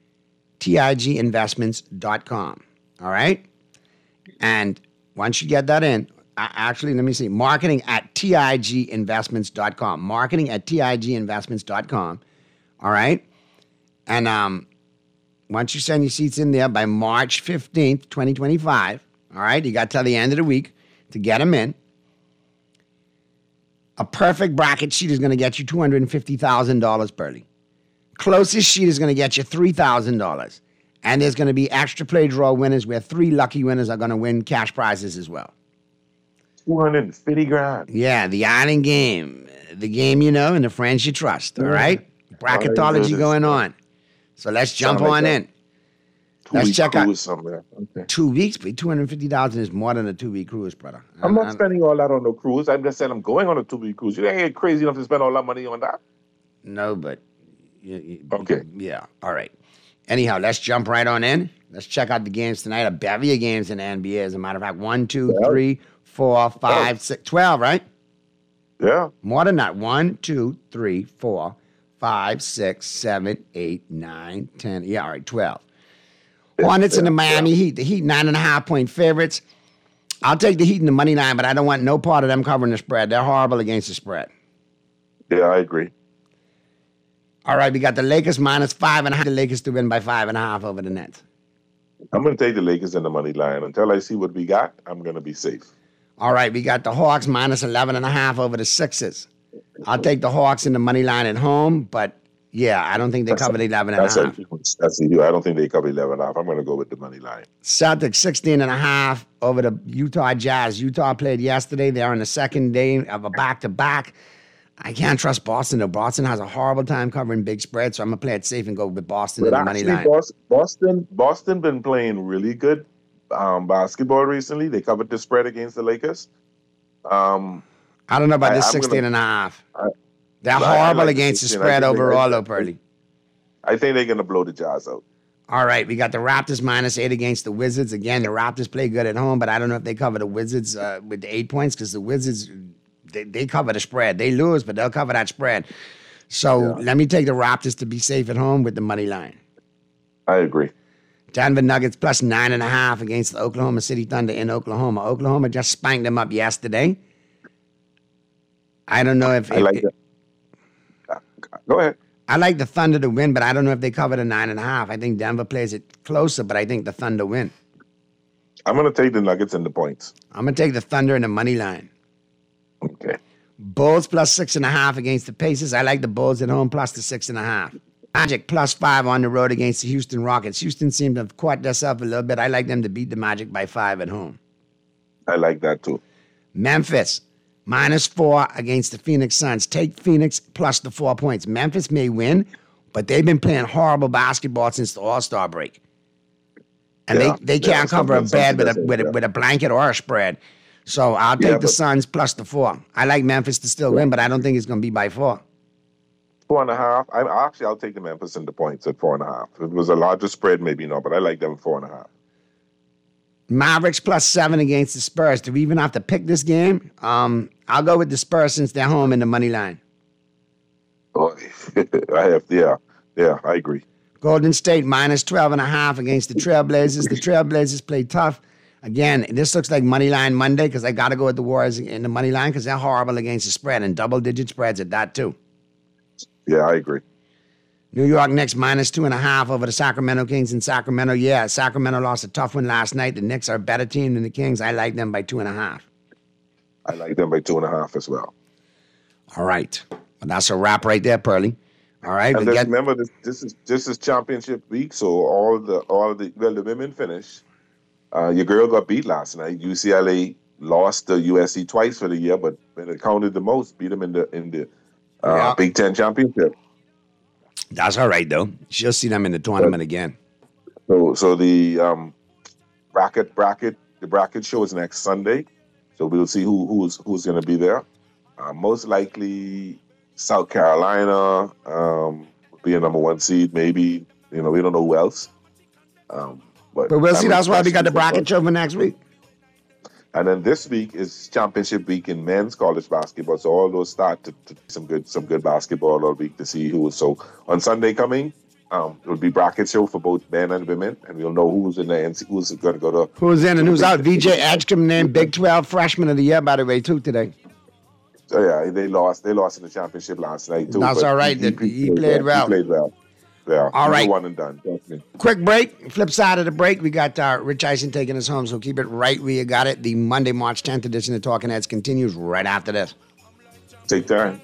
Marketingtiginvestments.com. All right? And once you get that in, actually, let me see. Marketing at tiginvestments.com. Marketing at tiginvestments.com. All right? And once you send your seats in there by March 15th, 2025, all right? You got till the end of the week to get them in. A perfect bracket sheet is going to get you $250,000, Pearly. Closest sheet is going to get you $3,000. And there's going to be extra play draw winners where 3 lucky winners are going to win cash prizes as well. $250,000. Yeah, the Island Game. The game you know and the friends you trust, all right? Bracketology going on. So let's jump on in. Let's check out. Okay. 2 weeks, but $250,000 is more than a 2-week cruise, brother. I'm not spending all that on no cruise. I'm just saying I'm going on a 2-week cruise. You ain't crazy enough to spend all that money on that? No, but... Okay. Yeah, all right. Anyhow, let's jump right on in. Let's check out the games tonight. A bevy of games in the NBA, as a matter of fact. 1, 2, 3, 4, 5, 6, 12, right? Yeah. More than that. 1, 2, 3, 4, 5, 6, 7, 8, 9, 10. Yeah, all right, 12. Hornets and the Miami Heat. The Heat, 9.5-point favorites. I'll take the Heat in the money line, but I don't want no part of them covering the spread. They're horrible against the spread. Yeah, I agree. All right, we got the Lakers -5.5. The Lakers to win by 5.5 over the Nets. I'm going to take the Lakers in the money line. Until I see what we got, I'm going to be safe. All right, we got the Hawks -11.5 over the Sixers. I'll take the Hawks in the money line at home, but yeah, I don't think they cover the 11.5. That's you. I don't think they cover 11.5. I'm going to go with the money line. Celtics 16.5 over the Utah Jazz. Utah played yesterday. They're on the second day of a back-to-back. I can't trust Boston, though. Boston has a horrible time covering big spreads, so I'm going to play it safe and go with Boston in the money line. Boston been playing really good basketball recently. They covered the spread against the Lakers. I don't know about this 16.5. They're horrible against the spread overall, though, Pearly. I think they're going to blow the Jazz out. All right, we got the Raptors -8 against the Wizards. Again, the Raptors play good at home, but I don't know if they cover the Wizards with the 8 points because the Wizards... They cover the spread. They lose, but they'll cover that spread. So let me take the Raptors to be safe at home with the money line. I agree. Denver Nuggets +9.5 against the Oklahoma City Thunder in Oklahoma. Oklahoma just spanked them up yesterday. I don't know if... I like that. Go ahead. I like the Thunder to win, but I don't know if they cover the 9.5. I think Denver plays it closer, but I think the Thunder win. I'm going to take the Nuggets and the points. I'm going to take the Thunder in the money line. Okay. Bulls +6.5 against the Pacers. I like the Bulls at home plus the 6.5. Magic +5 on the road against the Houston Rockets. Houston seemed to have caught themselves a little bit. I like them to beat the Magic by 5 at home. I like that too. Memphis -4 against the Phoenix Suns. Take Phoenix plus the 4 points. Memphis may win, but they've been playing horrible basketball since the All-Star break. And they can't cover a bed with a blanket or a spread. So I'll take the Suns plus the 4. I like Memphis to still win, but I don't think it's going to be by 4. 4.5. I'll take the Memphis and the points at 4.5. If it was a larger spread, maybe not, but I like them 4.5. Mavericks +7 against the Spurs. Do we even have to pick this game? I'll go with the Spurs since they're home in the money line. Oh, I agree. Golden State -12.5 against the Trailblazers. The Trailblazers play tough. Again, this looks like money line Monday because I got to go with the Warriors in the money line because they're horrible against the spread and double-digit spreads at that too. Yeah, I agree. New York Knicks -2.5 over the Sacramento Kings in Sacramento. Yeah, Sacramento lost a tough one last night. The Knicks are a better team than the Kings. I like them by 2.5. I like them by 2.5 as well. All right. Well, that's a wrap right there, Pearly. All right. And remember, this is championship week, so all the women finished. Your girl got beat last night. UCLA lost the USC twice for the year, but when it counted the most, beat them in the Big Ten championship. That's all right though. She'll see them in the tournament again. So the bracket show is next Sunday. So we'll see who's going to be there. Most likely South Carolina will be a number 1 seed. Maybe we don't know who else. But we'll see. That's why we got the bracket show for next week. And then this week is championship week in men's college basketball. So all those start to some good basketball all week to see who. So on Sunday coming, it will be bracket show for both men and women, and we'll know who's in there and see who's going to go to. Who's in and who's out. VJ Edgecombe named Big 12 Freshman of the Year, by the way, too, today. So yeah, they lost in the championship last night too. That's all right. He played well. He played well. Yeah. All right. One and done. Definitely. Quick break. Flip side of the break, we got Rich Eisen taking us home, so keep it right where you got it. The Monday, March 10th edition of Talking Heads continues right after this. Take turn.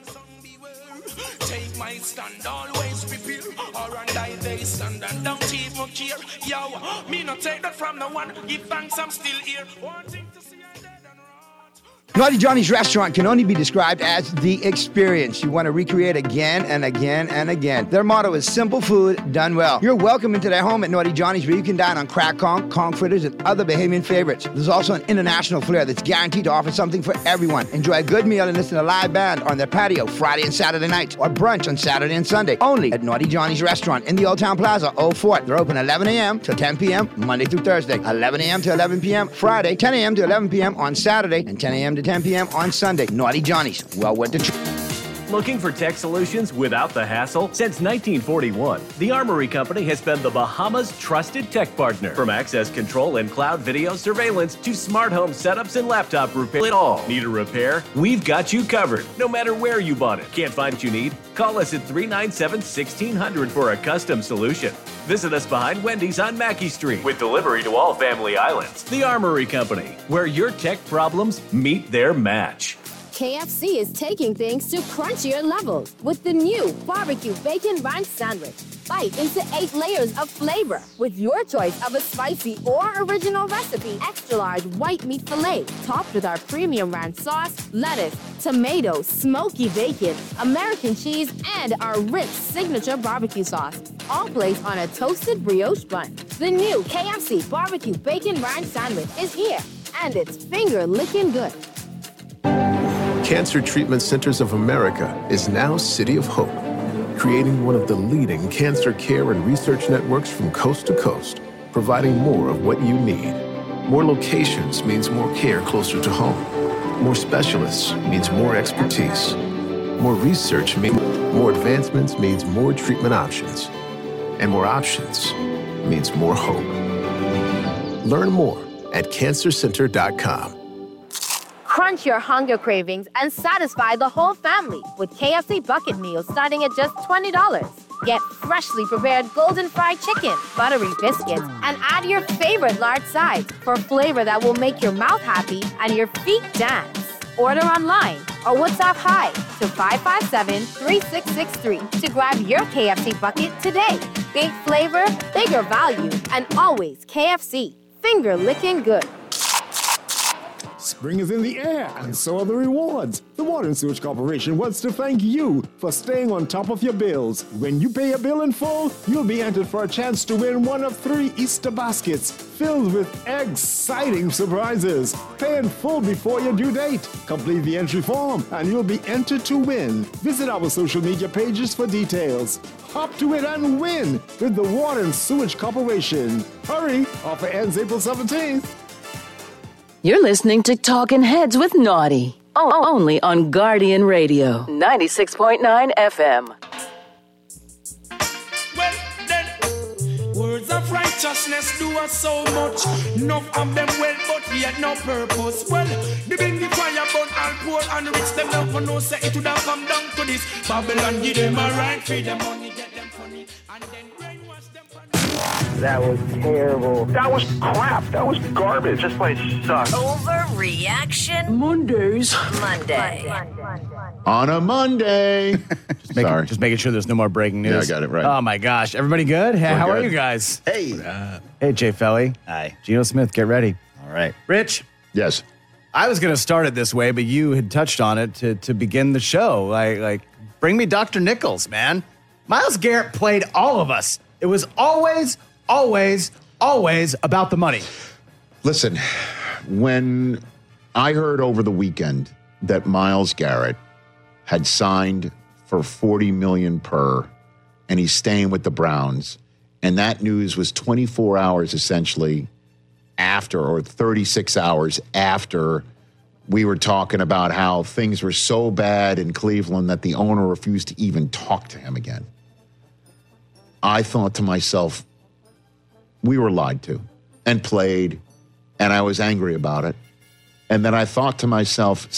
Take my stand, always prepare. Or and I they stand and don't even care. Yo, me not take that from no one. Give thanks, I'm still here. Wanting to see I dead and Naughty Johnny's restaurant can only be described as the experience you want to recreate again and again and again. Their motto is simple food done well. You're welcome into their home at Naughty Johnny's, where you can dine on crack conch fritters, and other Bahamian favorites. There's also an international flair that's guaranteed to offer something for everyone. Enjoy a good meal and listen to a live band on their patio Friday and Saturday nights, or brunch on Saturday and Sunday. Only at Naughty Johnny's restaurant in the Old Town Plaza, Old Fort. They're open 11 a.m. till 10 p.m. Monday through Thursday, 11 a.m. to 11 p.m. Friday, 10 a.m. to 11 p.m. on Saturday, and 10 a.m. to 10 p.m. on Sunday. Naughty Johnny's, well worth the trip. Looking for tech solutions without the hassle? Since 1941, the Armory Company has been the Bahamas' trusted tech partner. From access control and cloud video surveillance to smart home setups and laptop repair, it all. Need a repair? We've got you covered, no matter where you bought it. Can't find what you need? Call us at 397-1600 for a custom solution. Visit us behind Wendy's on Mackey Street with delivery to all family islands. The Armory Company, where your tech problems meet their match. KFC is taking things to crunchier levels with the new barbecue bacon ranch sandwich. Bite into 8 layers of flavor with your choice of a spicy or original recipe. Extra large white meat filet topped with our premium ranch sauce, lettuce, tomatoes, smoky bacon, American cheese, and our rich signature barbecue sauce. All placed on a toasted brioche bun. The new KFC barbecue bacon ranch sandwich is here, and it's finger-licking good. Cancer Treatment Centers of America is now City of Hope, creating one of the leading cancer care and research networks from coast to coast, providing more of what you need. More locations means more care closer to home. More specialists means more expertise. More research means more advancements means more treatment options. And more options means more hope. Learn more at cancercenter.com. Crunch your hunger cravings and satisfy the whole family with KFC bucket meals starting at just $20. Get freshly prepared golden fried chicken, buttery biscuits, and add your favorite large sides for flavor that will make your mouth happy and your feet dance. Order online or WhatsApp hi to 557-3663 to grab your KFC bucket today. Big flavor, bigger value, and always KFC. Finger licking good. Spring is in the air, and so are the rewards. The Water and Sewage Corporation wants to thank you for staying on top of your bills. When you pay a bill in full, you'll be entered for a chance to win one of 3 Easter baskets filled with exciting surprises. Pay in full before your due date. Complete the entry form, and you'll be entered to win. Visit our social media pages for details. Hop to it and win with the Water and Sewage Corporation. Hurry! Offer ends April 17th. You're listening to Talking Heads with Naughty. Only on Guardian Radio, 96.9 FM. Well, then, words of righteousness do us so much. Enough of them well, but yet no purpose. Well, the bring the fire burn all poor and rich. Them now for no say it would have come down to this. Babylon give them a right, feed them money, get them funny, and then brainwash them. That was terrible. That was crap. That was garbage. This place sucks. Overreaction Monday. On a Monday. Just making sure there's no more breaking news. Yeah, I got it right. Oh my gosh. Everybody good? Hey, how are you guys? Hey. Hey, Jay Felly. Hi. Geno Smith, get ready. All right. Rich. Yes. I was going to start it this way, but you had touched on it to begin the show. Like, bring me Dr. Nichols, man. Myles Garrett played all of us. It was always about the money. Listen, when I heard over the weekend that Myles Garrett had signed for $40 million per, and he's staying with the Browns, and that news was 24 hours essentially after, or 36 hours after we were talking about how things were so bad in Cleveland that the owner refused to even talk to him again. I thought to myself, we were lied to and played, and I was angry about it. And then I thought to myself,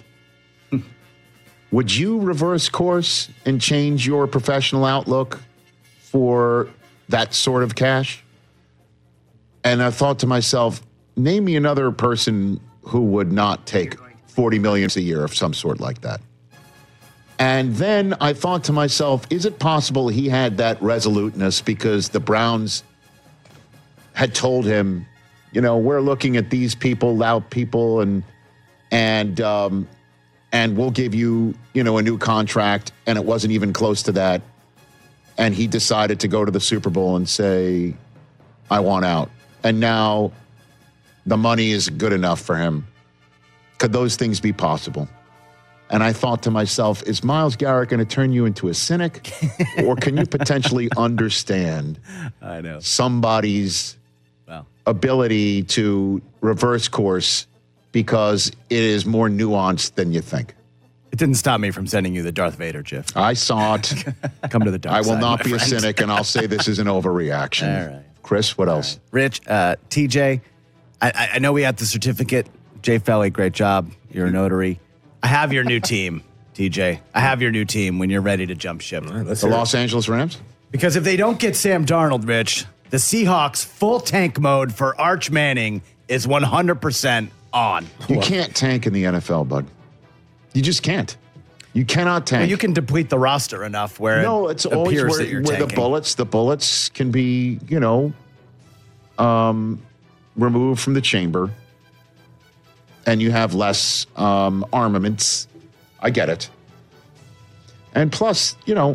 would you reverse course and change your professional outlook for that sort of cash? And I thought to myself, name me another person who would not take $40 million a year of some sort like that. And then I thought to myself, is it possible he had that resoluteness because the Browns had told him, we're looking at these people, loud people, and we'll give you, a new contract, and it wasn't even close to that. And he decided to go to the Super Bowl and say, I want out. And now the money is good enough for him. Could those things be possible? And I thought to myself, is Myles Garrett going to turn you into a cynic? Or can you potentially understand somebody's ability to reverse course because it is more nuanced than you think? It didn't stop me from sending you the Darth Vader GIF. I saw it. Come to the dark I will side, not my be a friend. cynic, and I'll say this is an overreaction. All right. Chris, what else? Rich, TJ, I know we had the certificate. Jay Felly, great job. You're a notary. I have your new team, TJ. I have your new team when you're ready to jump ship. The Los Angeles Rams? Because if they don't get Sam Darnold, Rich, the Seahawks full tank mode for Arch Manning is 100% on. You can't tank in the NFL, bud. You just can't. You cannot tank. Well, you can deplete the roster enough where it's it always appears where that you're the tanking. bullets can be, removed from the chamber, and you have less armaments. I get it. And plus, the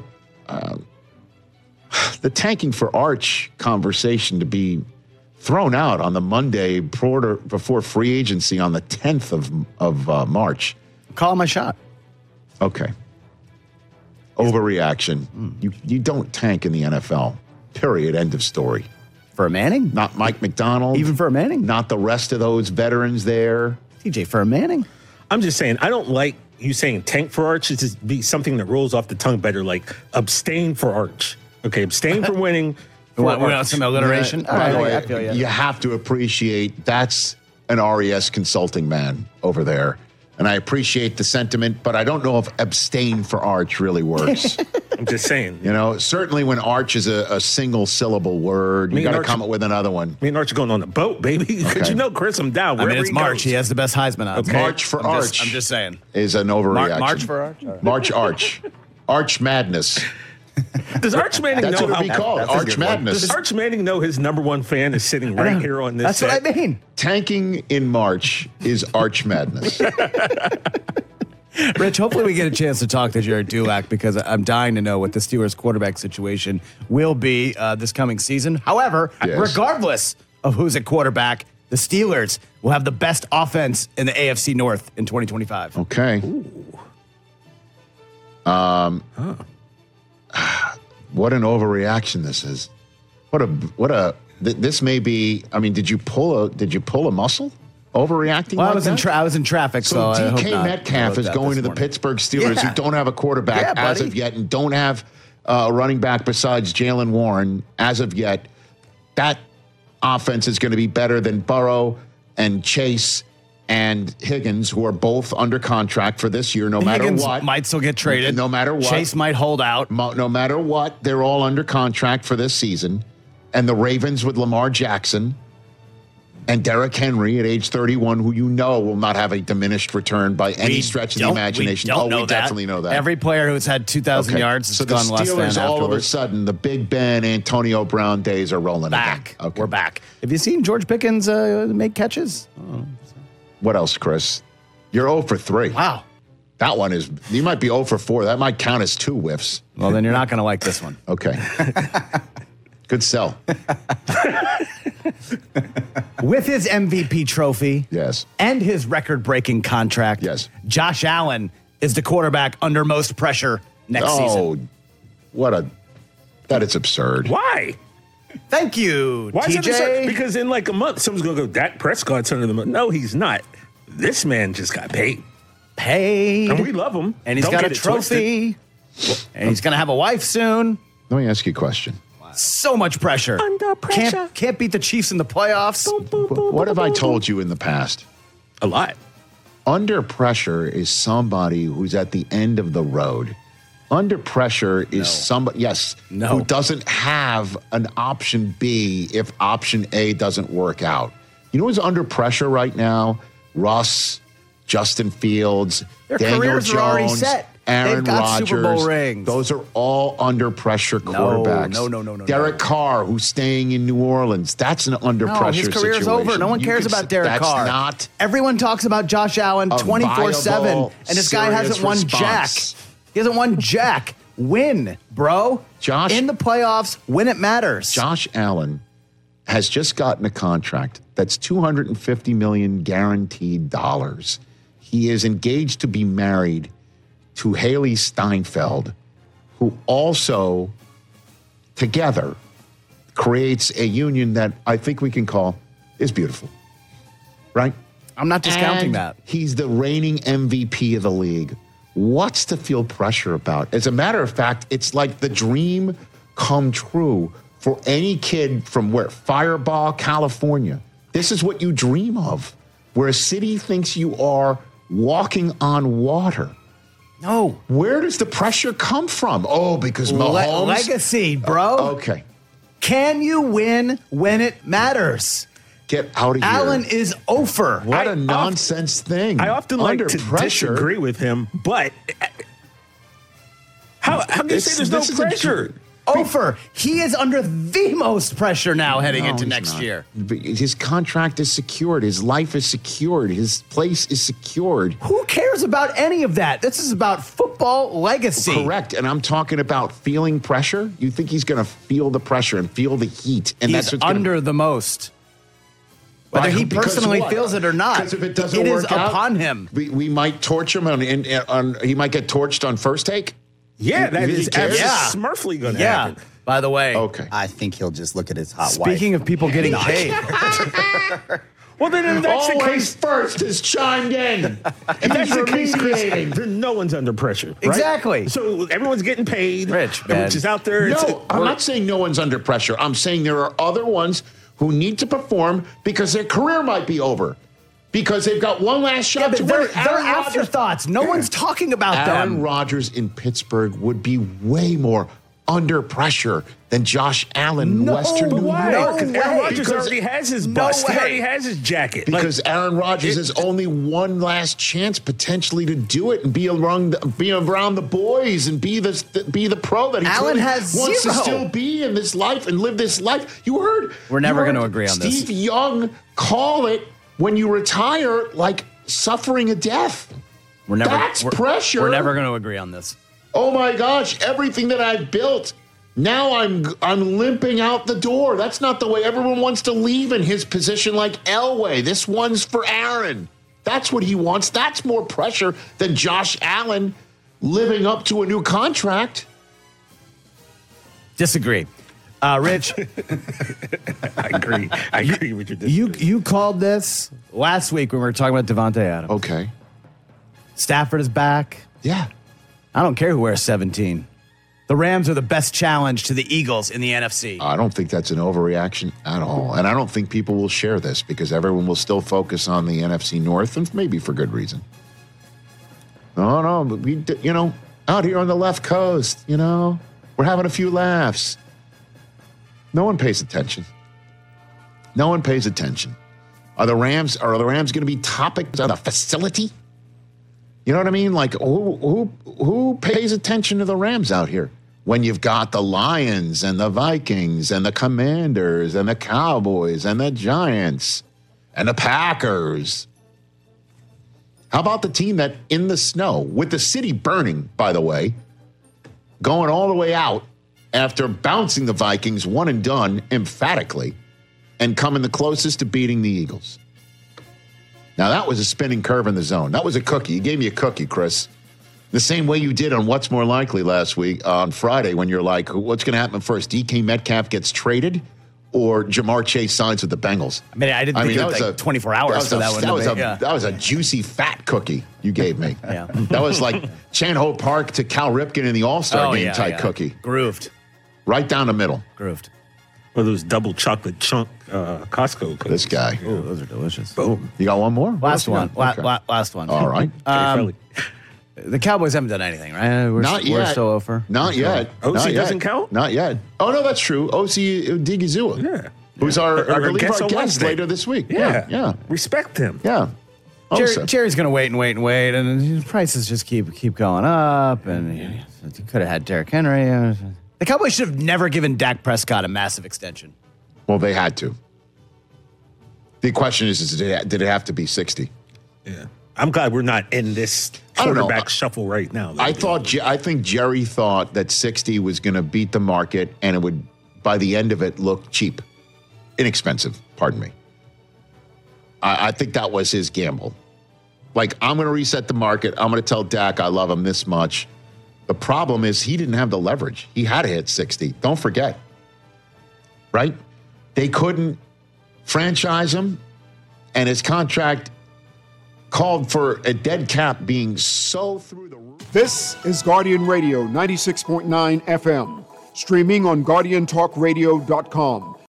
tanking for Arch conversation to be thrown out on the Monday before free agency on the 10th of March. Call my shot. Okay. Overreaction. You don't tank in the NFL. Period. End of story. For a Manning? Not Mike McDonald. Even for a Manning? Not the rest of those veterans there. TJ, for a Manning? I'm just saying, I don't like you saying tank for Arch. It's just be something that rolls off the tongue better, like abstain for Arch. Okay, abstain from winning. We want some alliteration? By the I feel way, you. you have to appreciate that's an RES consulting man over there. And I appreciate the sentiment, but I don't know if abstain for Arch really works. I'm just saying. Certainly when Arch is a single syllable word, you got to come up with another one. Me and Arch are going on the boat, baby. Because Chris, I'm down. I mean, wherever it's he March. goes. He has the best Heisman odds. Okay. March for Arch. I'm just saying. Is an overreaction. March for Arch? All right. March Arch. Arch Madness. Does Arch Manning That's know what it'd be called, That's a Arch good one. Madness. Does Arch Manning know his number one fan is sitting right here on this set? That's what I mean. Tanking in March is Arch Madness. Rich, hopefully we get a chance to talk to Jared Dulac because I'm dying to know what the Steelers quarterback situation will be this coming season. However, regardless of who's at quarterback, the Steelers will have the best offense in the AFC North in 2025. Okay. What an overreaction this is. This may be. I mean, did you pull a muscle? Overreacting? Well, like I was in traffic, so I hope DK not. Metcalf is going to the Pittsburgh Steelers, who don't have a quarterback as of yet, and don't have a running back besides Jalen Warren as of yet. That offense is going to be better than Burrow and Chase and Higgins, who are both under contract for this year, no matter Higgins what. might still get traded. No matter what. Chase might hold out. No matter what, they're all under contract for this season. And the Ravens with Lamar Jackson and Derrick Henry at age 31, who will not have a diminished return by any stretch of the imagination. We definitely know that. Every player who's had 2,000 yards has gone less than So the Steelers, all of a afterwards. sudden, the Big Ben, Antonio Brown days are rolling Back. again. Okay. We're back. Have you seen George Pickens make catches? What else, Chris? You're 0 for 3. Wow. That one is, you might be 0 for 4. That might count as 2 whiffs. Well, then you're not going to like this one. Okay. Good sell. With his MVP trophy, yes, and his record-breaking contract, yes, Josh Allen is the quarterback under most pressure next season. That is absurd. Why? Thank you, Why is it absurd? TJ. Because in like a month, someone's going to go, Dak Prescott's under the month. No, he's not. This man just got paid. And we love him. And he's Don't got a get it trophy. And he's going to have a wife soon. Let me ask you a question. So much pressure. Under pressure. Can't beat the Chiefs in the playoffs. What have I told you in the past? A lot. Under pressure is somebody who's at the end of the road. Under pressure is somebody, who doesn't have an option B if option A doesn't work out. You know who's under pressure right now? Russ, Justin Fields, Their Daniel careers Jones. are already set. Aaron They've got Rodgers. Super Bowl rings. Those are all under pressure quarterbacks. No. Derek Carr, who's staying in New Orleans, that's an under pressure his career's situation. over. No one cares about Derek Carr. That's not. Everyone talks about Josh Allen 24/7, and this guy hasn't won jack. He hasn't won jack. Win, bro. Josh in the playoffs when it matters. Josh Allen has just gotten a contract that's $250 million guaranteed dollars. He is engaged to be married to Haley Steinfeld, who also together creates a union that I think we can call is beautiful. Right? I'm not discounting and that. He's the reigning MVP of the league. What's to feel pressure about? As a matter of fact, it's like the dream come true for any kid from where? Fireball, California. This is what you dream of, where a city thinks you are walking on water. No. Where does the pressure come from? Oh, because Mahomes. Legacy, bro. Okay. Can you win when it matters? Get out of here. Allen is over. What a nonsense thing. I often like Under to pressure. disagree with him, but how can you say there's no pressure? Over. He is under the most pressure now heading into he's next not. year. But his contract is secured. His life is secured. His place is secured. Who cares about any of that? This is about football legacy. Correct. And I'm talking about feeling pressure. You think he's going to feel the pressure and feel the heat. And He's that's what's under the most. Whether he Because personally what? feels it or not, Because if it doesn't it work is out, upon him. We might torch him on he might get torched on first take. Yeah, that is cares? Smurfly going to happen. By the way, okay. I think he'll just look at his hot wife. Speaking of people getting paid, Well, then if that's the Always case, first is chimed in. if that's the case, remediating. then no one's under pressure. Right? Exactly. So everyone's getting paid. Rich, man. Which is out there. No, I'm not saying no one's under pressure. I'm saying there are other ones who need to perform because their career might be over. Because they've got one last shot to win. they're Aaron Rodgers- afterthoughts. No one's talking about Aaron them. Rodgers in Pittsburgh would be way more under pressure than Josh Allen in Western New Why? York. Because Aaron Rodgers already has his bust. He already has his jacket. Because Aaron Rodgers has only one last chance potentially to do it and be around the boys and be the pro that he Allen clearly has wants zero. to still be in this life and live this life. You heard. We're never you heard gonna agree on this. Steve Young call it when you retire like suffering a death. That's pressure. We're never going to agree on this. Oh my gosh, everything that I've built, now I'm limping out the door. That's not the way everyone wants to leave in his position like Elway. This one's for Aaron. That's what he wants. That's more pressure than Josh Allen living up to a new contract. Disagree. Rich, I agree. I agree with your disagree. you called this last week when we were talking about Devontae Adams. Okay. Stafford is back. Yeah. I don't care who wears 17. The Rams are the best challenge to the Eagles in the NFC. I don't think that's an overreaction at all. And I don't think people will share this because everyone will still focus on the NFC North, and maybe for good reason. No, but we, out here on the left coast, we're having a few laughs. No one pays attention. No one pays attention. Are the Rams going to be topics on the facility? You know what I mean? Like, who pays attention to the Rams out here when you've got the Lions and the Vikings and the Commanders and the Cowboys and the Giants and the Packers? How about the team that in the snow, with the city burning, by the way, going all the way out after bouncing the Vikings one and done emphatically and coming the closest to beating the Eagles? Now, that was a spinning curve in the zone. That was a cookie. You gave me a cookie, Chris. The same way you did on What's More Likely last week on Friday when you're like, what's going to happen first? DK Metcalf gets traded or Jamar Chase signs with the Bengals? I mean, I didn't think it was like 24 hours for that one. That was a juicy, fat cookie you gave me. Yeah. That was like Chan Ho Park to Cal Ripken in the All-Star game type cookie. Grooved. Right down the middle. Grooved. Or those double chocolate chunk Costco cookies. This guy. Ooh, those are delicious. Boom. You got one more? Last one. Okay. Last one. All right. The Cowboys haven't done anything, right? Not yet. We're still over. Not yet. OC doesn't count? Not yet. Oh, no, that's true. OC Digizua. Yeah. Who's our Our guest guest on guest Wednesday. later this week. Yeah. Yeah. Respect him. Yeah. Jerry's going to wait, and prices just keep going up, and you could have had Derrick Henry. The Cowboys should have never given Dak Prescott a massive extension. Well, they had to. The question is did it have to be 60? Yeah. I'm glad we're not in this quarterback shuffle right now. I think Jerry thought that 60 was going to beat the market, and it would, by the end of it, look cheap. Inexpensive, pardon me. I think that was his gamble. Like, I'm going to reset the market. I'm going to tell Dak I love him this much. The problem is he didn't have the leverage. He had to hit 60. Don't forget. Right? They couldn't franchise him, and his contract called for a dead cap being so through the roof. This is Guardian Radio 96.9 FM, streaming on GuardianTalkRadio.com.